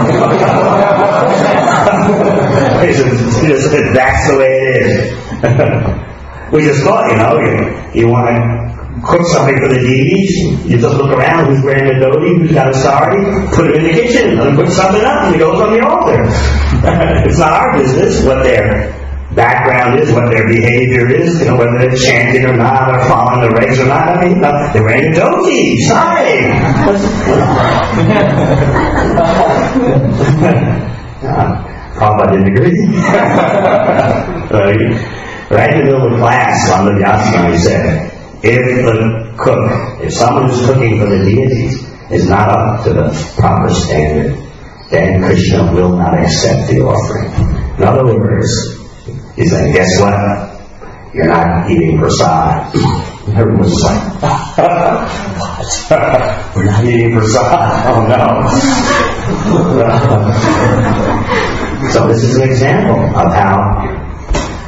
He said, that's the way it is. We just thought, you know, you, you want to cook something for the deities, you just look around, who's wearing a dhoti, who's got a sari, put him in the kitchen, and put something up, and it goes on the altar. It's not our business what their background is, what their behavior is, you know, whether they're chanting or not, or following the regs or not. I mean, no, they're wearing a dhoti, sorry. uh, Prabhupada didn't agree. right, right in the middle of the class, on the Vyasana, he said, if the cook, if someone who's cooking for the deities is not up to the proper standard, then Krishna will not accept the offering. In other words, he said, guess what? You're not eating prasad. Everyone's like, what? We're not eating prasad? Oh no. So this is an example of how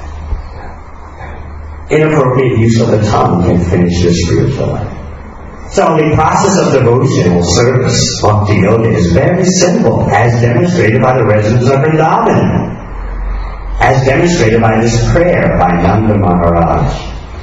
inappropriate use of the tongue can finish your spiritual life. So the process of devotional service, bhakti yoga, is very simple, as demonstrated by the residents of Vrindavan, as demonstrated by this prayer by Nanda Maharaj.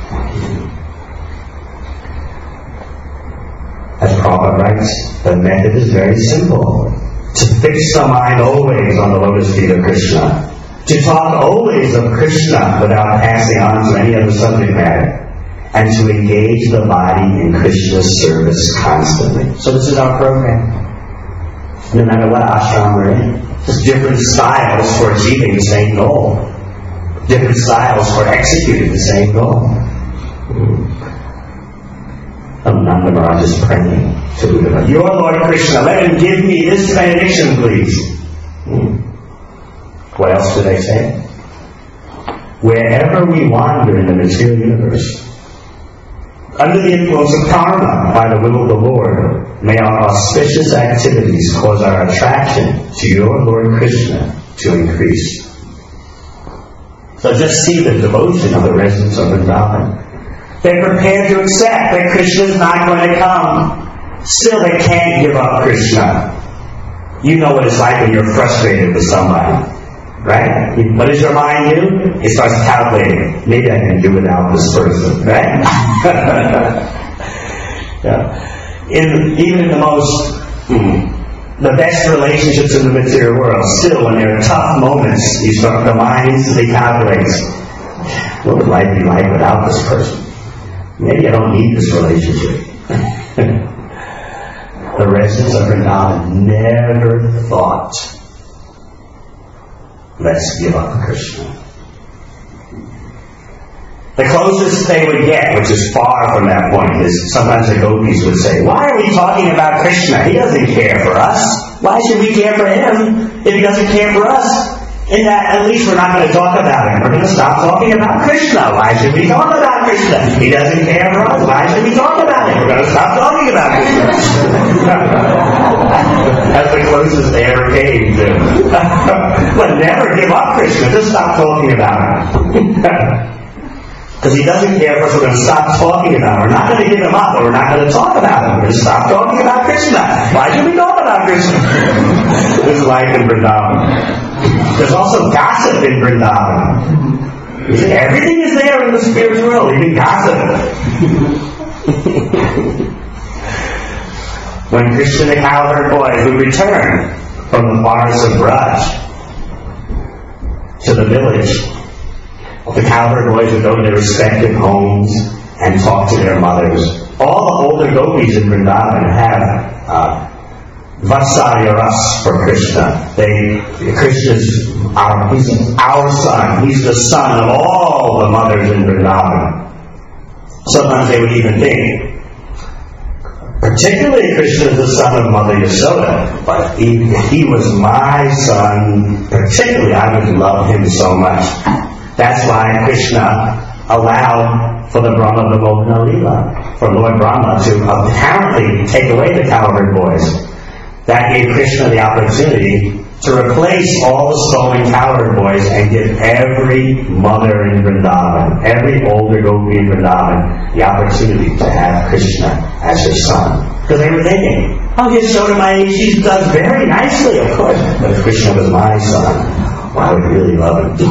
As Prabhupada writes, the method is very simple. To fix the mind always on the lotus feet of Krishna. To talk always of Krishna without passing on to any other subject matter. And to engage the body in Krishna's service constantly. So this is our program. No matter what ashram we're in. Just different styles for achieving the same goal. Different styles for executing the same goal. Nanda Maharaj is praying to Buddha. Your Lord Krishna, let him give me this benediction, please. Hmm. What else do they say? Wherever we wander in the material universe, under the influence of karma, by the will of the Lord, may our auspicious activities cause our attraction to your Lord Krishna to increase. So just see the devotion of the residents of Vrindavan. They're prepared to accept that Krishna is not going to come. Still, they can't give up Krishna. You know what it's like when you're frustrated with somebody, right? What does your mind do? It starts calculating. Maybe I can do without this person, right? Yeah. In, even in the most, hmm, the best relationships in the material world, still, when there are tough moments, you start, the mind instantly calculates, what would life be like without this person? Maybe I don't need this relationship. The residents of Vrindavan never thought, let's give up Krishna. The closest they would get, which is far from that point, is sometimes the gopis would say, why are we talking about Krishna? He doesn't care for us. Why should we care for him if he doesn't care for us? In that, at least we're not going to talk about him. We're going to stop talking about Krishna. Why should we talk about Krishna? He doesn't care for us. Why should we talk about him? We're going to stop talking about Krishna. That's the closest they ever came to. But never give up Krishna. Just stop talking about him. Because he doesn't care for us, we're going to stop talking about him. We're not going to give him up, but we're not going to talk about him. We're going to stop talking about Krishna. Why should we talk about Krishna? This is life in Vrindavan. There's also gossip in Vrindavan. Everything is there in the spiritual world, even gossip. When Krishna the cowherd boy would return from the forest of Braj to the village, the cowherd boys would go to their respective homes and talk to their mothers. All the older gopis in Vrindavan have uh, Vatsalya Ras for Krishna. They, Krishna's our, he's our son. He's the son of all the mothers in Vrindavan. Sometimes they would even think, particularly Krishna is the son of Mother Yasoda, but he, if he was my son, particularly I would love him so much. That's why Krishna allowed for the Brahma Vimokana Leela, for Lord Brahma to apparently take away the cowherd boys. That gave Krishna the opportunity to replace all the stolen cowherd boys and give every mother in Vrindavan, every older gopi in Vrindavan, the opportunity to have Krishna as her son. Because they were thinking, oh, Yashoda Mai, she does very nicely, of course. But if Krishna was my son, well, I would really love him.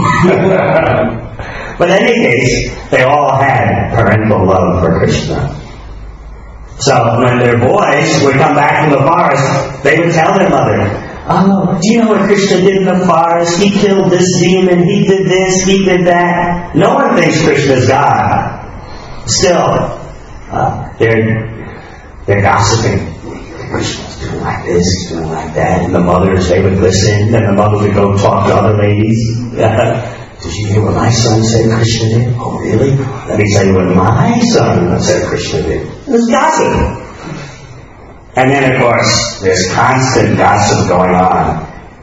But in any case, they all had parental love for Krishna. So when their boys would come back from the forest, they would tell their mother, oh, do you know what Krishna did in the forest? He killed this demon, he did this, he did that. No one thinks Krishna's God. Still, uh, they're, they're gossiping. Krishna's doing like this, he's doing like that. And the mothers, they would listen, and the mothers would go talk to other ladies. Did you hear what my son said Krishna did? Oh, really? Let me tell you what my son said Krishna did. It was gossip. And then, of course, there's constant gossip going on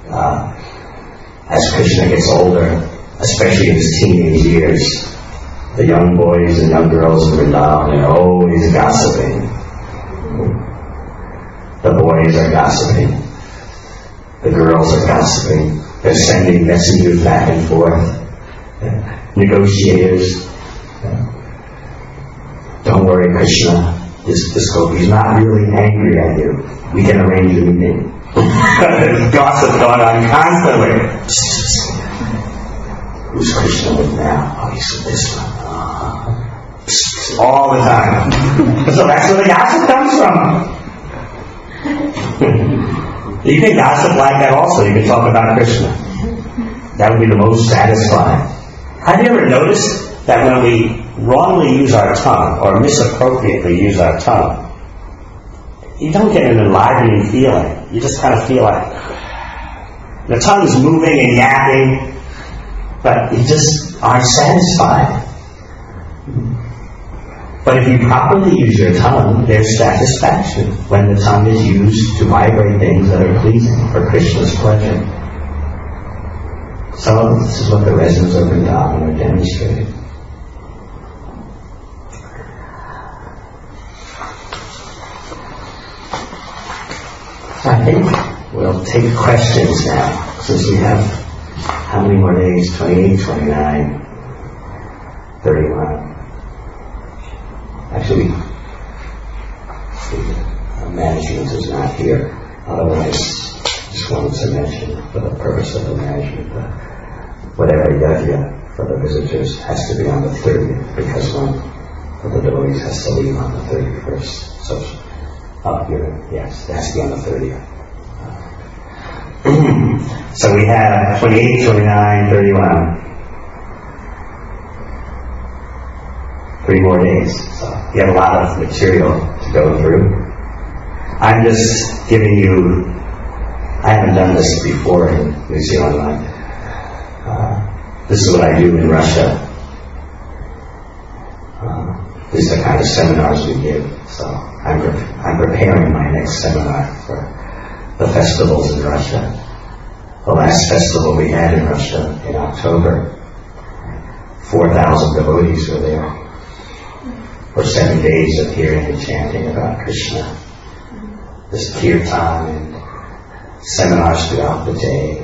uh, as Krishna gets older, especially in his teenage years. The young boys and young girls in Vrindavan are always gossiping. The boys are gossiping. The girls are gossiping. They're sending messengers back and forth. Negotiators. Don't worry, Krishna. this, this Gopi's not really angry at you. We can arrange a meeting. There's gossip going on constantly. Who's Krishna with now? Oh, he's with this one. Oh. All the time. So that's where the gossip comes from. You can gossip like that also. You can talk about Krishna. That would be the most satisfying. Have you ever noticed that when we wrongly use our tongue or misappropriately use our tongue, you don't get an enlivening feeling. You just kind of feel like the tongue is moving and yapping, but you just aren't satisfied. But if you properly use your tongue, there's satisfaction when the tongue is used to vibrate things that are pleasing for Krishna's pleasure. So this is what the residents of Vrindavan are demonstrating. So I think we'll take questions now, since we have how many more days? twenty-eight, twenty-nine, thirty-one. Actually, the management is not here. Otherwise, just wanted to mention for the purpose of the management, uh, whatever yajna for the visitors has to be on the thirtieth, because one of the devotees has to leave on the thirty-first. So, oh, here, yes, it has to be on the thirtieth. So we have twenty-eight, twenty-nine, thirty-one. Three more days. So you have a lot of material to go through. I'm just giving you, I haven't done this before in New Zealand. Uh, this is what I do in Russia. Uh, these are the kind of seminars we give. So I'm, pre- I'm preparing my next seminar for the festivals in Russia. The last festival we had in Russia in October, four thousand devotees were there for seven days of hearing and chanting about Krishna. This kirtan and seminars throughout the day.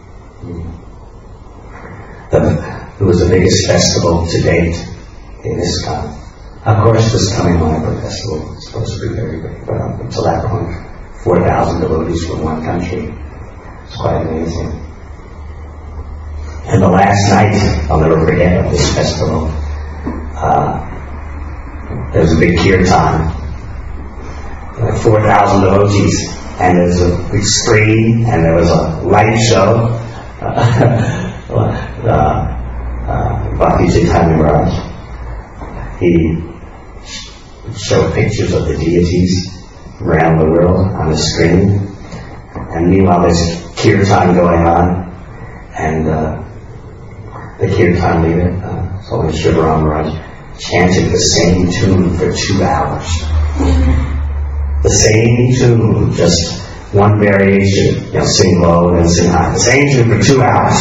The, it was the biggest festival to date in ISKCON. Of course, this coming Manipur festival is supposed to be very big, but up until that point, four thousand devotees from one country. It's quite amazing. And the last night, I'll never forget, of this festival, uh, there was a big kirtan, like four thousand devotees, and there was a big screen, and there was a light show. Uh, uh, uh, Bhakti Chaitanya Maharaj, he showed pictures of the deities around the world on the screen, and meanwhile there's kirtan going on, and uh, the kirtan leader, uh, Swami Shivaram Maharaj, chanted the same tune for two hours. The same tune, just one variation, you know, sing low and then sing high. The same tune for two hours.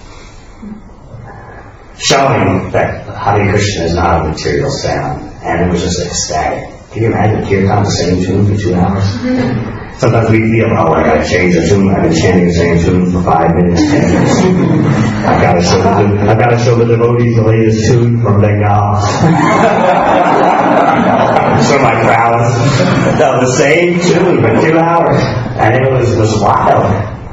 Showing that Hare Krishna is not a material sound. And it was just ecstatic. Can you imagine kirtan, the same tune for two hours? Sometimes we feel, oh, I gotta change the tune. I've been chanting the same tune for five minutes, ten minutes. I've gotta show the, I've gotta show the devotees the latest tune from Bengal. Show my prowess. No, the same tune for two hours. And it was, was wild.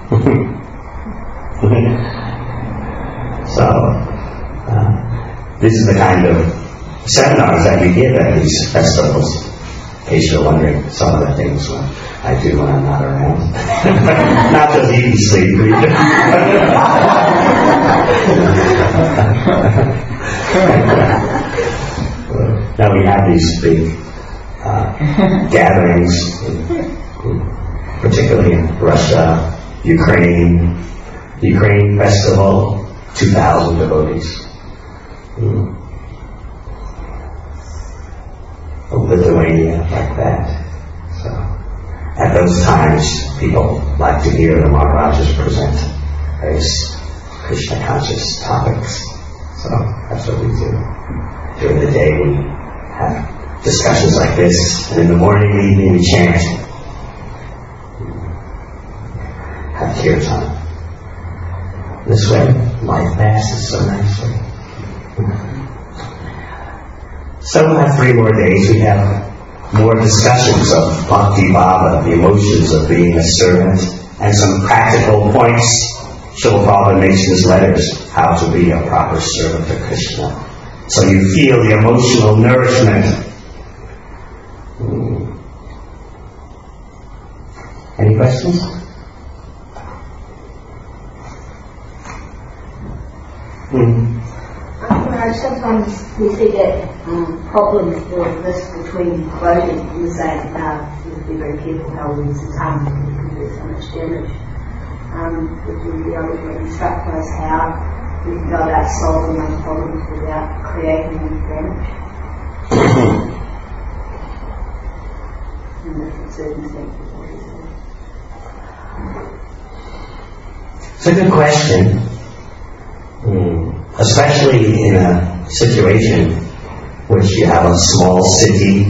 So, uh, this is the kind of seminars that we give at these festivals. In case you're wondering, some of the things when I do when I'm not around. Not just eat and sleep. Now we have these big uh, gatherings, in, particularly in Russia, Ukraine, the Ukraine festival, two thousand devotees. Mm. Lithuania, like that. So, at those times, people like to hear the Maharajas present various Krishna conscious topics. So, that's what we do. During the day, we have discussions like this, and in the morning and evening, we chant. Have kirtan. This way, life passes so nicely. So we'll have three more days. We have more discussions of Bhakti Bhava, the emotions of being a servant, and some practical points Srila Prabhupada makes in his letters, how to be a proper servant of Krishna. So you feel the emotional nourishment. Hmm. Any questions? Hmm. I know sometimes we see that um, problems with this between devotees. You were saying uh, we have to be very careful how we use the tongue because we can do so much damage. Um, would you be able to instruct us how we can go about solving those problems without creating any damage? In different circumstances, obviously. It's a good question. Hmm. Especially in a situation which you have a small city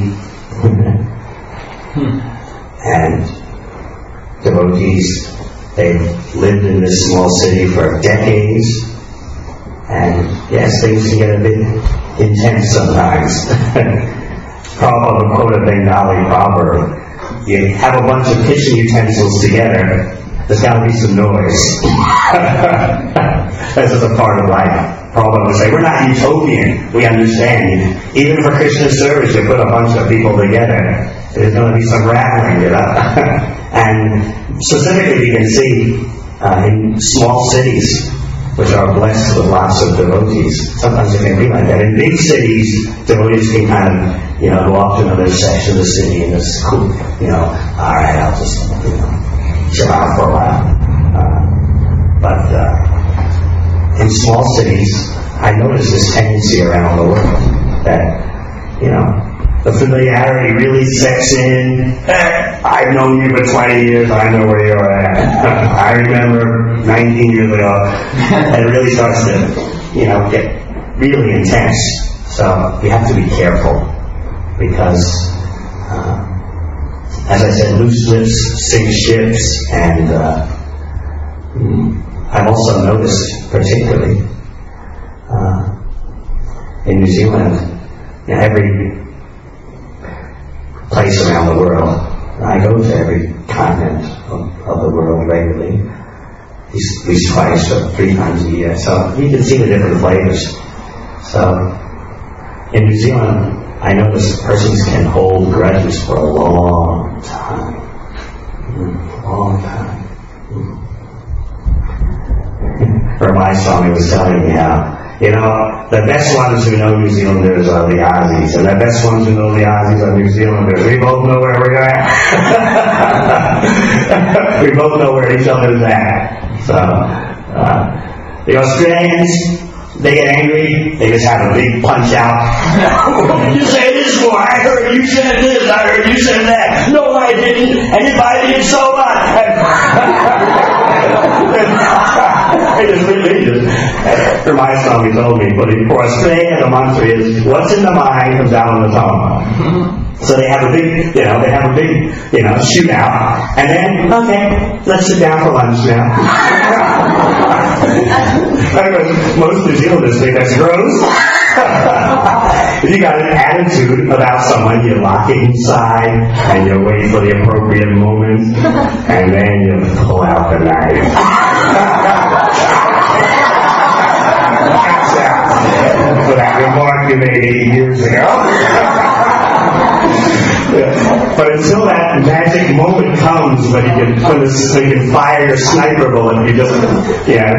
and devotees, they've lived in this small city for decades, and yes, things can get a bit intense sometimes. Prabhupada would quote a Bengali proverb: you have a bunch of kitchen utensils together, there's got to be some noise. This is a part of life. Prabhupada would say, we're not utopian. We understand. Even for Krishna service, you put a bunch of people together, there's going to be some rattling, you know. And specifically, you can see uh, in small cities, which are blessed with lots of devotees, sometimes it can be like that. In big cities, devotees can kind of, you know, go off to another section of the city and it's cool, you know, all right, I'll just, you know, chill out for a while. Uh, but uh, in small cities, I notice this tendency around the world that, you know, the familiarity really sets in. Eh, I've known you for twenty years, I know where you're at. I remember nineteen years ago. And it really starts to, you know, get really intense. So you have to be careful because, uh, as I said, loose lips sink ships, and uh, I've also noticed, particularly uh, in New Zealand, you know, every place around the world, I go to every continent of, of the world regularly, at least twice or three times a year, so you can see the different flavors. So in New Zealand, I notice persons can hold grudges for a long time. Mm, long time. Mm. Ramai Swami was telling me how, you know, the best ones who know New Zealanders are the Aussies, and the best ones who know the Aussies are New Zealanders. We both know where we're at. We both know where each other's at. So, uh, the Australians, they get angry, they just have a big punch out. What did you say this for? I heard you said this, I heard you said that. No, I didn't, and if I did, so what? It just really just reminds Swami told me, but for Australia, the mantra is, what's in the mind comes out on the tongue. So they have a big, you know, they have a big, you know, shootout, and then, okay, let's sit down for lunch now. Most New Zealanders think that's gross. If you got an attitude about someone, you lock it inside, and you wait for the appropriate moment, and then you pull out the knife. For that remark you made eighty years ago. Yeah. But until that magic moment comes when you can, when, this, when you can fire your sniper bullet, you just, yeah.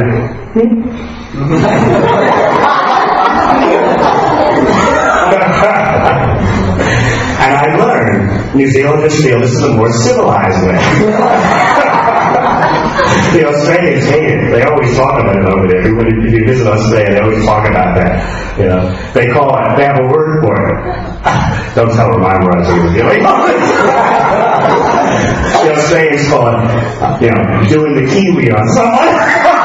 And I learned New Zealanders feel this is a more civilized way. The Australians hate it. They always talk about it over there. If you visit Australia, they always talk about that. You know, they call it. They have a word for it. Don't tell them my words. The Australians call it, you know, doing the Kiwi on someone.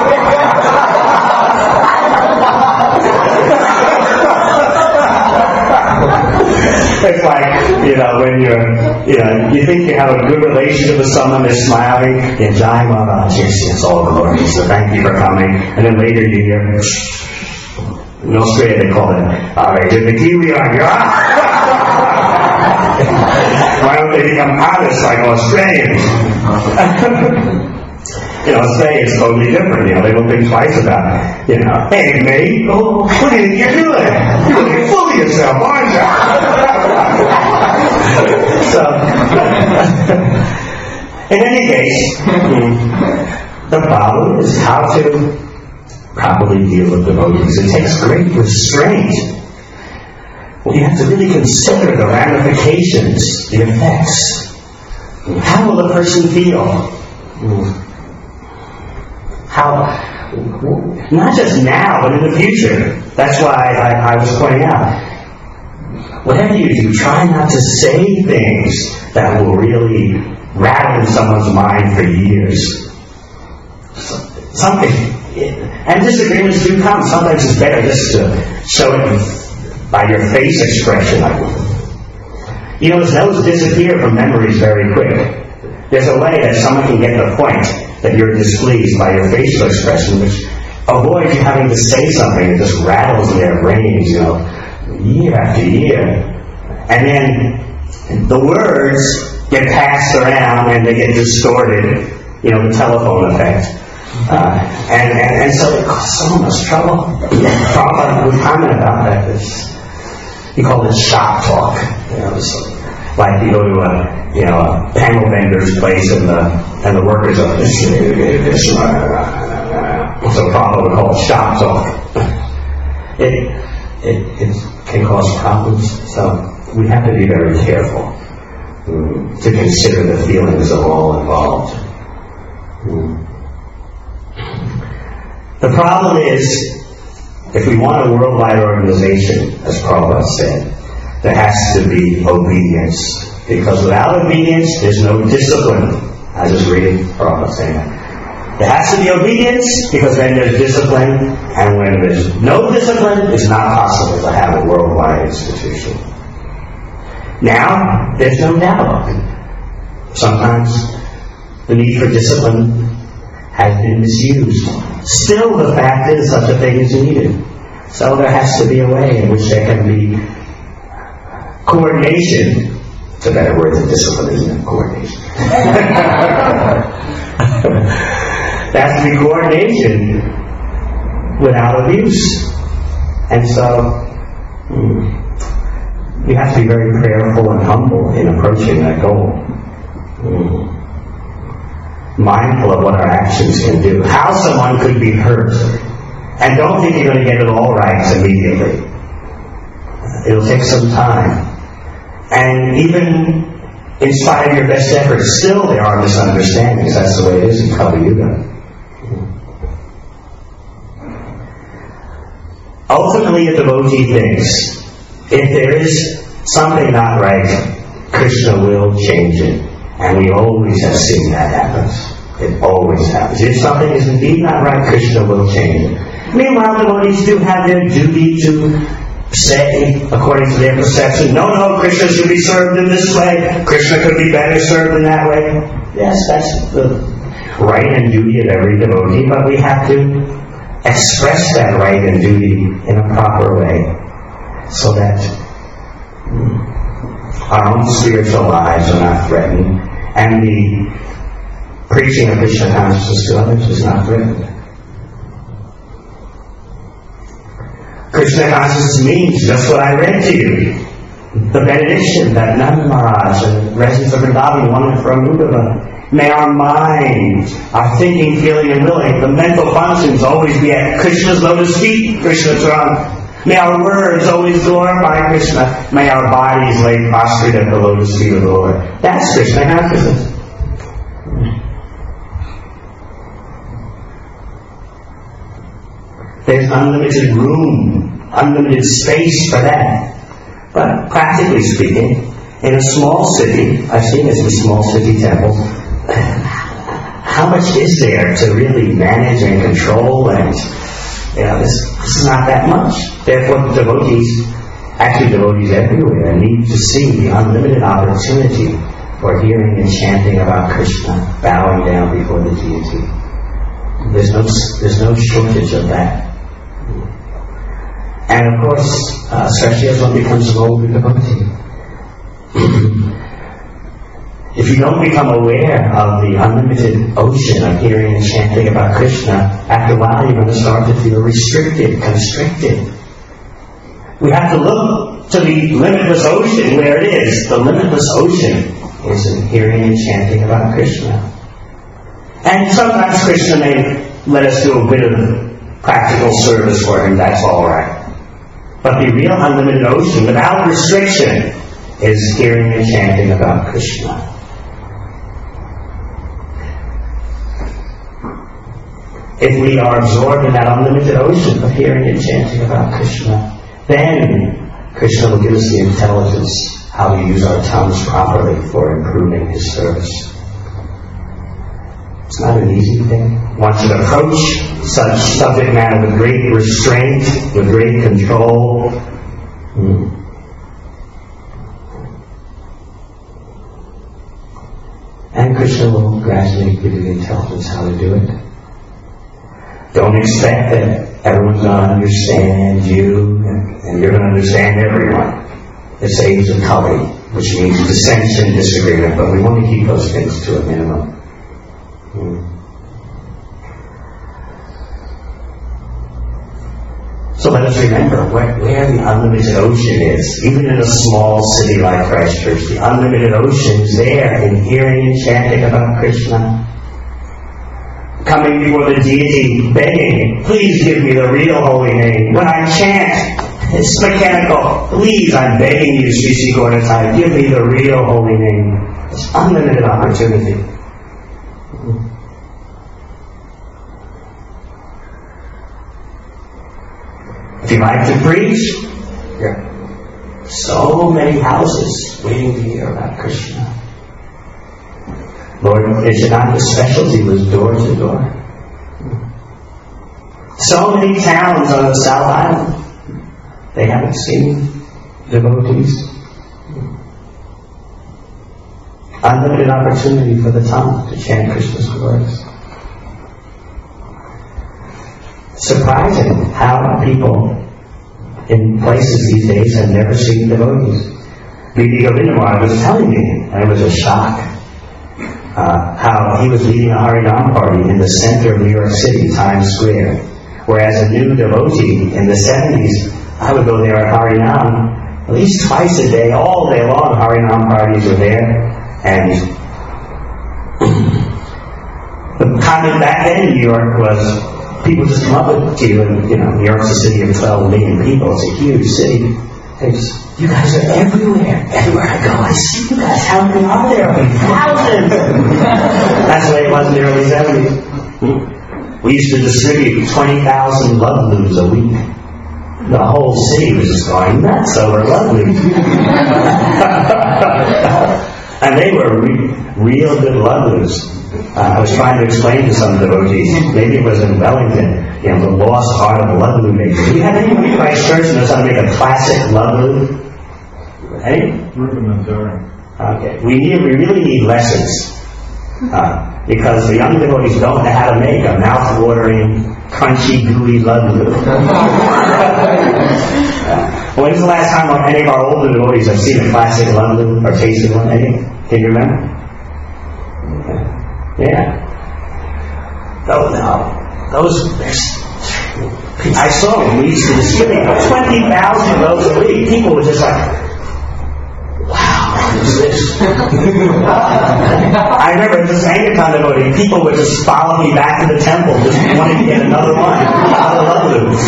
It's like, you know, when you're, you know, you think you have a good relationship with someone, they're smiling, you Jai Maharaj, yes, yes, all the glory, so thank you for coming. And then later you hear, in Australia they call it, all right, did the Kiwi on your Why don't they become honest like Australians? You know, Australians totally different. You know, they don't think twice about it. You know, hey mate, oh, what do you think you're doing? You're looking full of yourself, aren't you? So, in any case, the problem is how to properly deal with devotees. It takes great restraint. Well, you have to really consider the ramifications, the effects. How will the person feel? How, not just now, but in the future. That's why I, I was pointing out, whatever you do, try not to say things that will really rattle in someone's mind for years. Something, and disagreements do come. Sometimes it's better just to show it by your face expression. You know, those disappear from memories very quick. There's a way that someone can get the point that you're displeased by your facial expression, which avoids you having to say something that just rattles in their brains, you know, year after year. And then the words get passed around and they get distorted, you know, the telephone effect. Uh, and, and, and so it causes so much trouble. Prabhupada would comment about that. This, he called it shop talk. You know, it's like you go to a, you know, a panel vendor's place and the and the workers are this, this, so Prabhupada would call it shop talk. It, it it can cause problems. So we have to be very careful um, to consider the feelings of all involved. Um, The problem is, if we want a worldwide organization, as Prabhupada said, there has to be obedience. Because without obedience, there's no discipline. I just read Prabhupada saying that. There has to be obedience, because then there's discipline, and when there's no discipline, it's not possible to have a worldwide institution. Now, there's no doubt. Sometimes the need for discipline has been misused. Still, the fact is such a thing is needed. So there has to be a way in which there can be coordination. It's a better word than discipline, isn't it? Coordination. There has to be coordination without abuse. And so, we have to be very prayerful and humble in approaching that goal. Mindful of what our actions can do. How someone could be hurt. And don't think you're going to get it all right immediately. It'll take some time. And even in spite of your best efforts, still there are misunderstandings. That's the way it is in Kali Yuga. Ultimately, a devotee thinks, if there is something not right, Krishna will change it. And we always have seen that happen. It always happens. If something is indeed not right, Krishna will change it. Meanwhile, devotees do have their duty to say, according to their perception, no, no, Krishna should be served in this way. Krishna could be better served in that way. Yes, that's the right and duty of every devotee, but we have to express that right and duty in a proper way so that our own spiritual lives are not threatened and the preaching of Krishna consciousness to others is not threatened. Krishna consciousness means just what I read to you. The benediction that Nanda Maharaj and the residents of Vrindavan wanted from Uddhava. May our mind, our thinking, feeling, and willing, the mental functions always be at Krishna's lotus feet, Krishna's throne. May our words always glorify Krishna. May our bodies lay prostrate at the lotus feet of the Lord. That's Krishna consciousness. There's unlimited room, unlimited space for that. But practically speaking, in a small city, I've seen this in small city temples, how much is there to really manage and control? And you know, this, this is not that much. Therefore, devotees, actually devotees everywhere, need to see the unlimited opportunity for hearing and chanting about Krishna, bowing down before the deity. There's no, there's no shortage of that. And of course, uh, especially as one becomes an older devotee, If you don't become aware of the unlimited ocean of hearing and chanting about Krishna, after a while you're going to start to feel restricted, constricted. We have to look to the limitless ocean where it is. The limitless ocean is in hearing and chanting about Krishna. And sometimes Krishna may let us do a bit of practical service for him, that's all right. But the real unlimited ocean, without restriction, is hearing and chanting about Krishna. If we are absorbed in that unlimited ocean of hearing and chanting about Krishna, then Krishna will give us the intelligence how to use our tongues properly for improving His service. It's not an easy thing. One should approach such subject matter with great restraint, with great control. Hmm. And Krishna will gradually give you the intelligence how to do it. Don't expect that everyone's going to understand you and, and you're going to understand everyone. It's age of Kali, which means dissension, disagreement, but we want to keep those things to a minimum. Hmm. So let us remember where, where the unlimited ocean is. Even in a small city like Christchurch, the unlimited ocean is there in hearing and chanting about Krishna. Coming before the deity, begging, please give me the real holy name. When I chant, it's mechanical. Please, I'm begging you, Sri Sri Gauratai, give me the real holy name. It's unlimited opportunity. If you like to preach, there are so many houses waiting to hear about Krishna. Lord Nishananda's specialty was door to door. So many towns on the South Island, they haven't seen devotees. Unlimited opportunity for the tongue to chant Krishna's glories. Surprising how people in places these days have never seen devotees. Vidi Govindamar was telling me, and it was a shock, uh, how he was leading a Harinam party in the center of New York City, Times Square. Whereas a new devotee in the seventies, I would go there at Harinam at least twice a day, all day long. Harinam parties were there. And the comment back then in New York was, people just come up to you, and you know, New York's a city of twelve million people. It's a huge city. They just, you guys are everywhere. Everywhere I go, I see you guys. How many are there? Thousands. That's the way it was in the early seventies. We used to distribute twenty thousand love looms a week. The whole city was just going nuts over love looms. And they were re- real good love looms. Uh, I was trying to explain to some devotees, maybe it was in Wellington, you know, the lost art of love loom making. Do you have anyone in Christchurch who knows how to make a classic love loom? Any? Rudimentary. Okay. We need, we really need lessons. Uh, because the young devotees don't know how to make a mouth-watering, crunchy, gooey love loom. uh, when's the last time any of our older devotees have seen a classic love loom or tasted one? Any? Can you remember? Yeah. Oh no. Those, I saw them. We used to distribute twenty thousand of those a week. People were just like, wow, what is this? I remember this Anglican devotee, people would just follow me back to the temple, just wanting to get another one out of love looms.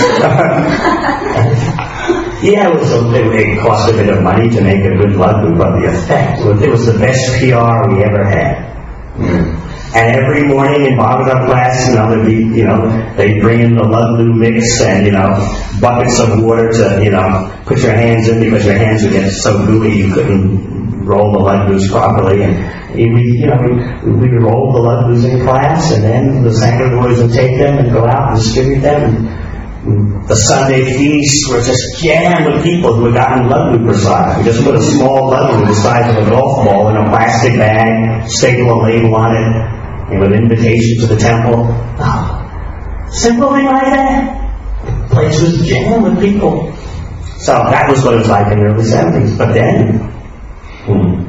Yeah, it, was a, it, it cost a bit of money to make a good love loom, but the effect, it was the best P R we ever had. Mm. And every morning in Bhagavatam class, you know, there'd be, you know, they'd bring in the love loom mix and, you know, buckets of water to, you know, put your hands in because your hands would get so gooey you couldn't roll the love looms properly. And we, you know, we, we would roll the love looms in class, and then the Sangha boys would take them and go out and distribute them. And the Sunday feasts were just jammed with people who had gotten love loom prasad. We just put a small love loom the size of a golf ball in a plastic bag, staple a label on it, and with invitation to the temple. Oh, simple thing like that. The place was jammed with people. So that was what it was like in the early seventies. But then, Hmm.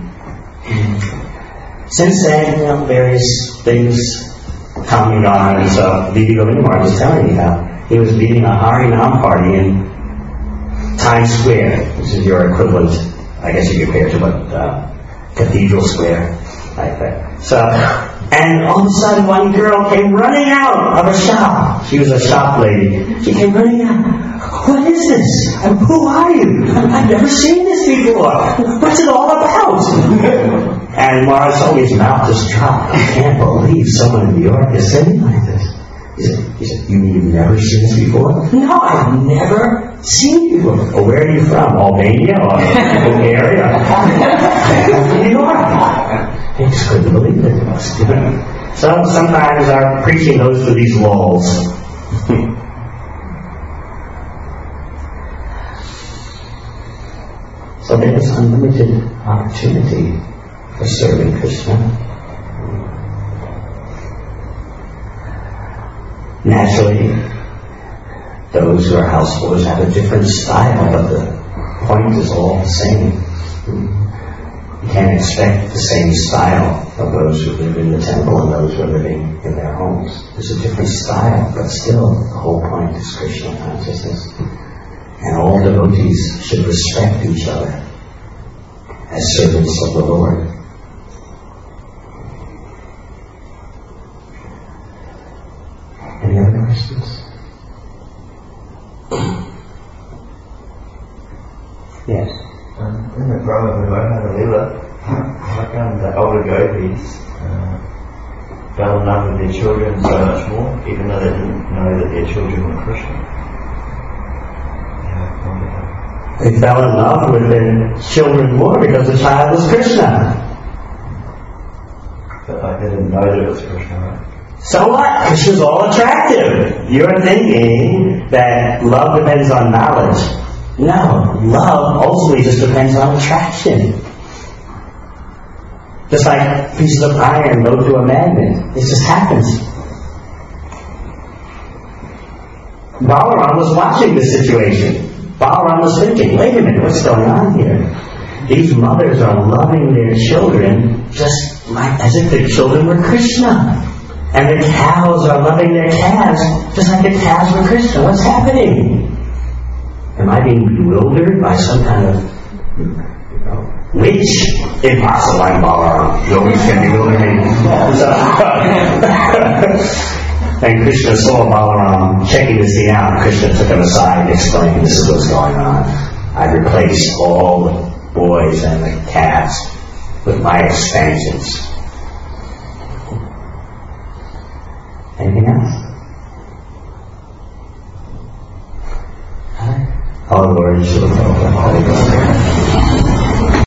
Since then, you know, various things come and gone, and so need to go anymore. I was telling you how he was leading a Harinam party in Times Square, which is your equivalent, I guess you compare to what uh, Cathedral Square, like that. So, and all of a sudden, one girl came running out of a shop. She was a shop lady. She came running out. What is this? And who are you? I've never seen this before. What's it all about? And Maharaj told me his mouth just dropped. I can't believe someone in New York is saying like this. He said, he said, you mean you've never seen this before? No, I've never seen it before. Well, where are you from? Albania or Bulgaria? New York. They just couldn't believe it. So sometimes our preaching goes through these walls. So there is unlimited opportunity for serving Krishna. Naturally, those who are householders have a different style, but the point is all the same. You can't expect the same style of those who live in the temple and those who are living in their homes. There's a different style, but still the whole point is Krishna consciousness. And all devotees should respect each other as servants of the Lord. Any other questions? Yes. Um, in the Brahma Vimohana Lila, how come the older gopis uh, fell in love with their children so much more, even though they didn't know that their children were Krishna? Yeah, I wonder how. They fell in love with their children more because the child was Krishna. But like they didn't know that it was Krishna, right? So what? Krishna's all attractive. You're thinking that love depends on knowledge. No, love ultimately just depends on attraction. Just like pieces of iron go to a magnet. It just happens. Balaram was watching the situation. Balaram was thinking, wait a minute, what's going on here? These mothers are loving their children just like as if their children were Krishna. And the cows are loving their calves just like the calves were Krishna. What's happening? Am I being bewildered by some kind of, you know, witch? Impossible, I'm Balaram. No witch can bewilder me. And Krishna saw Balaram checking this thing out. Krishna took him aside and explained, this is what's going on. I replaced all the boys and the calves with my expansions. Anything else? All Lord,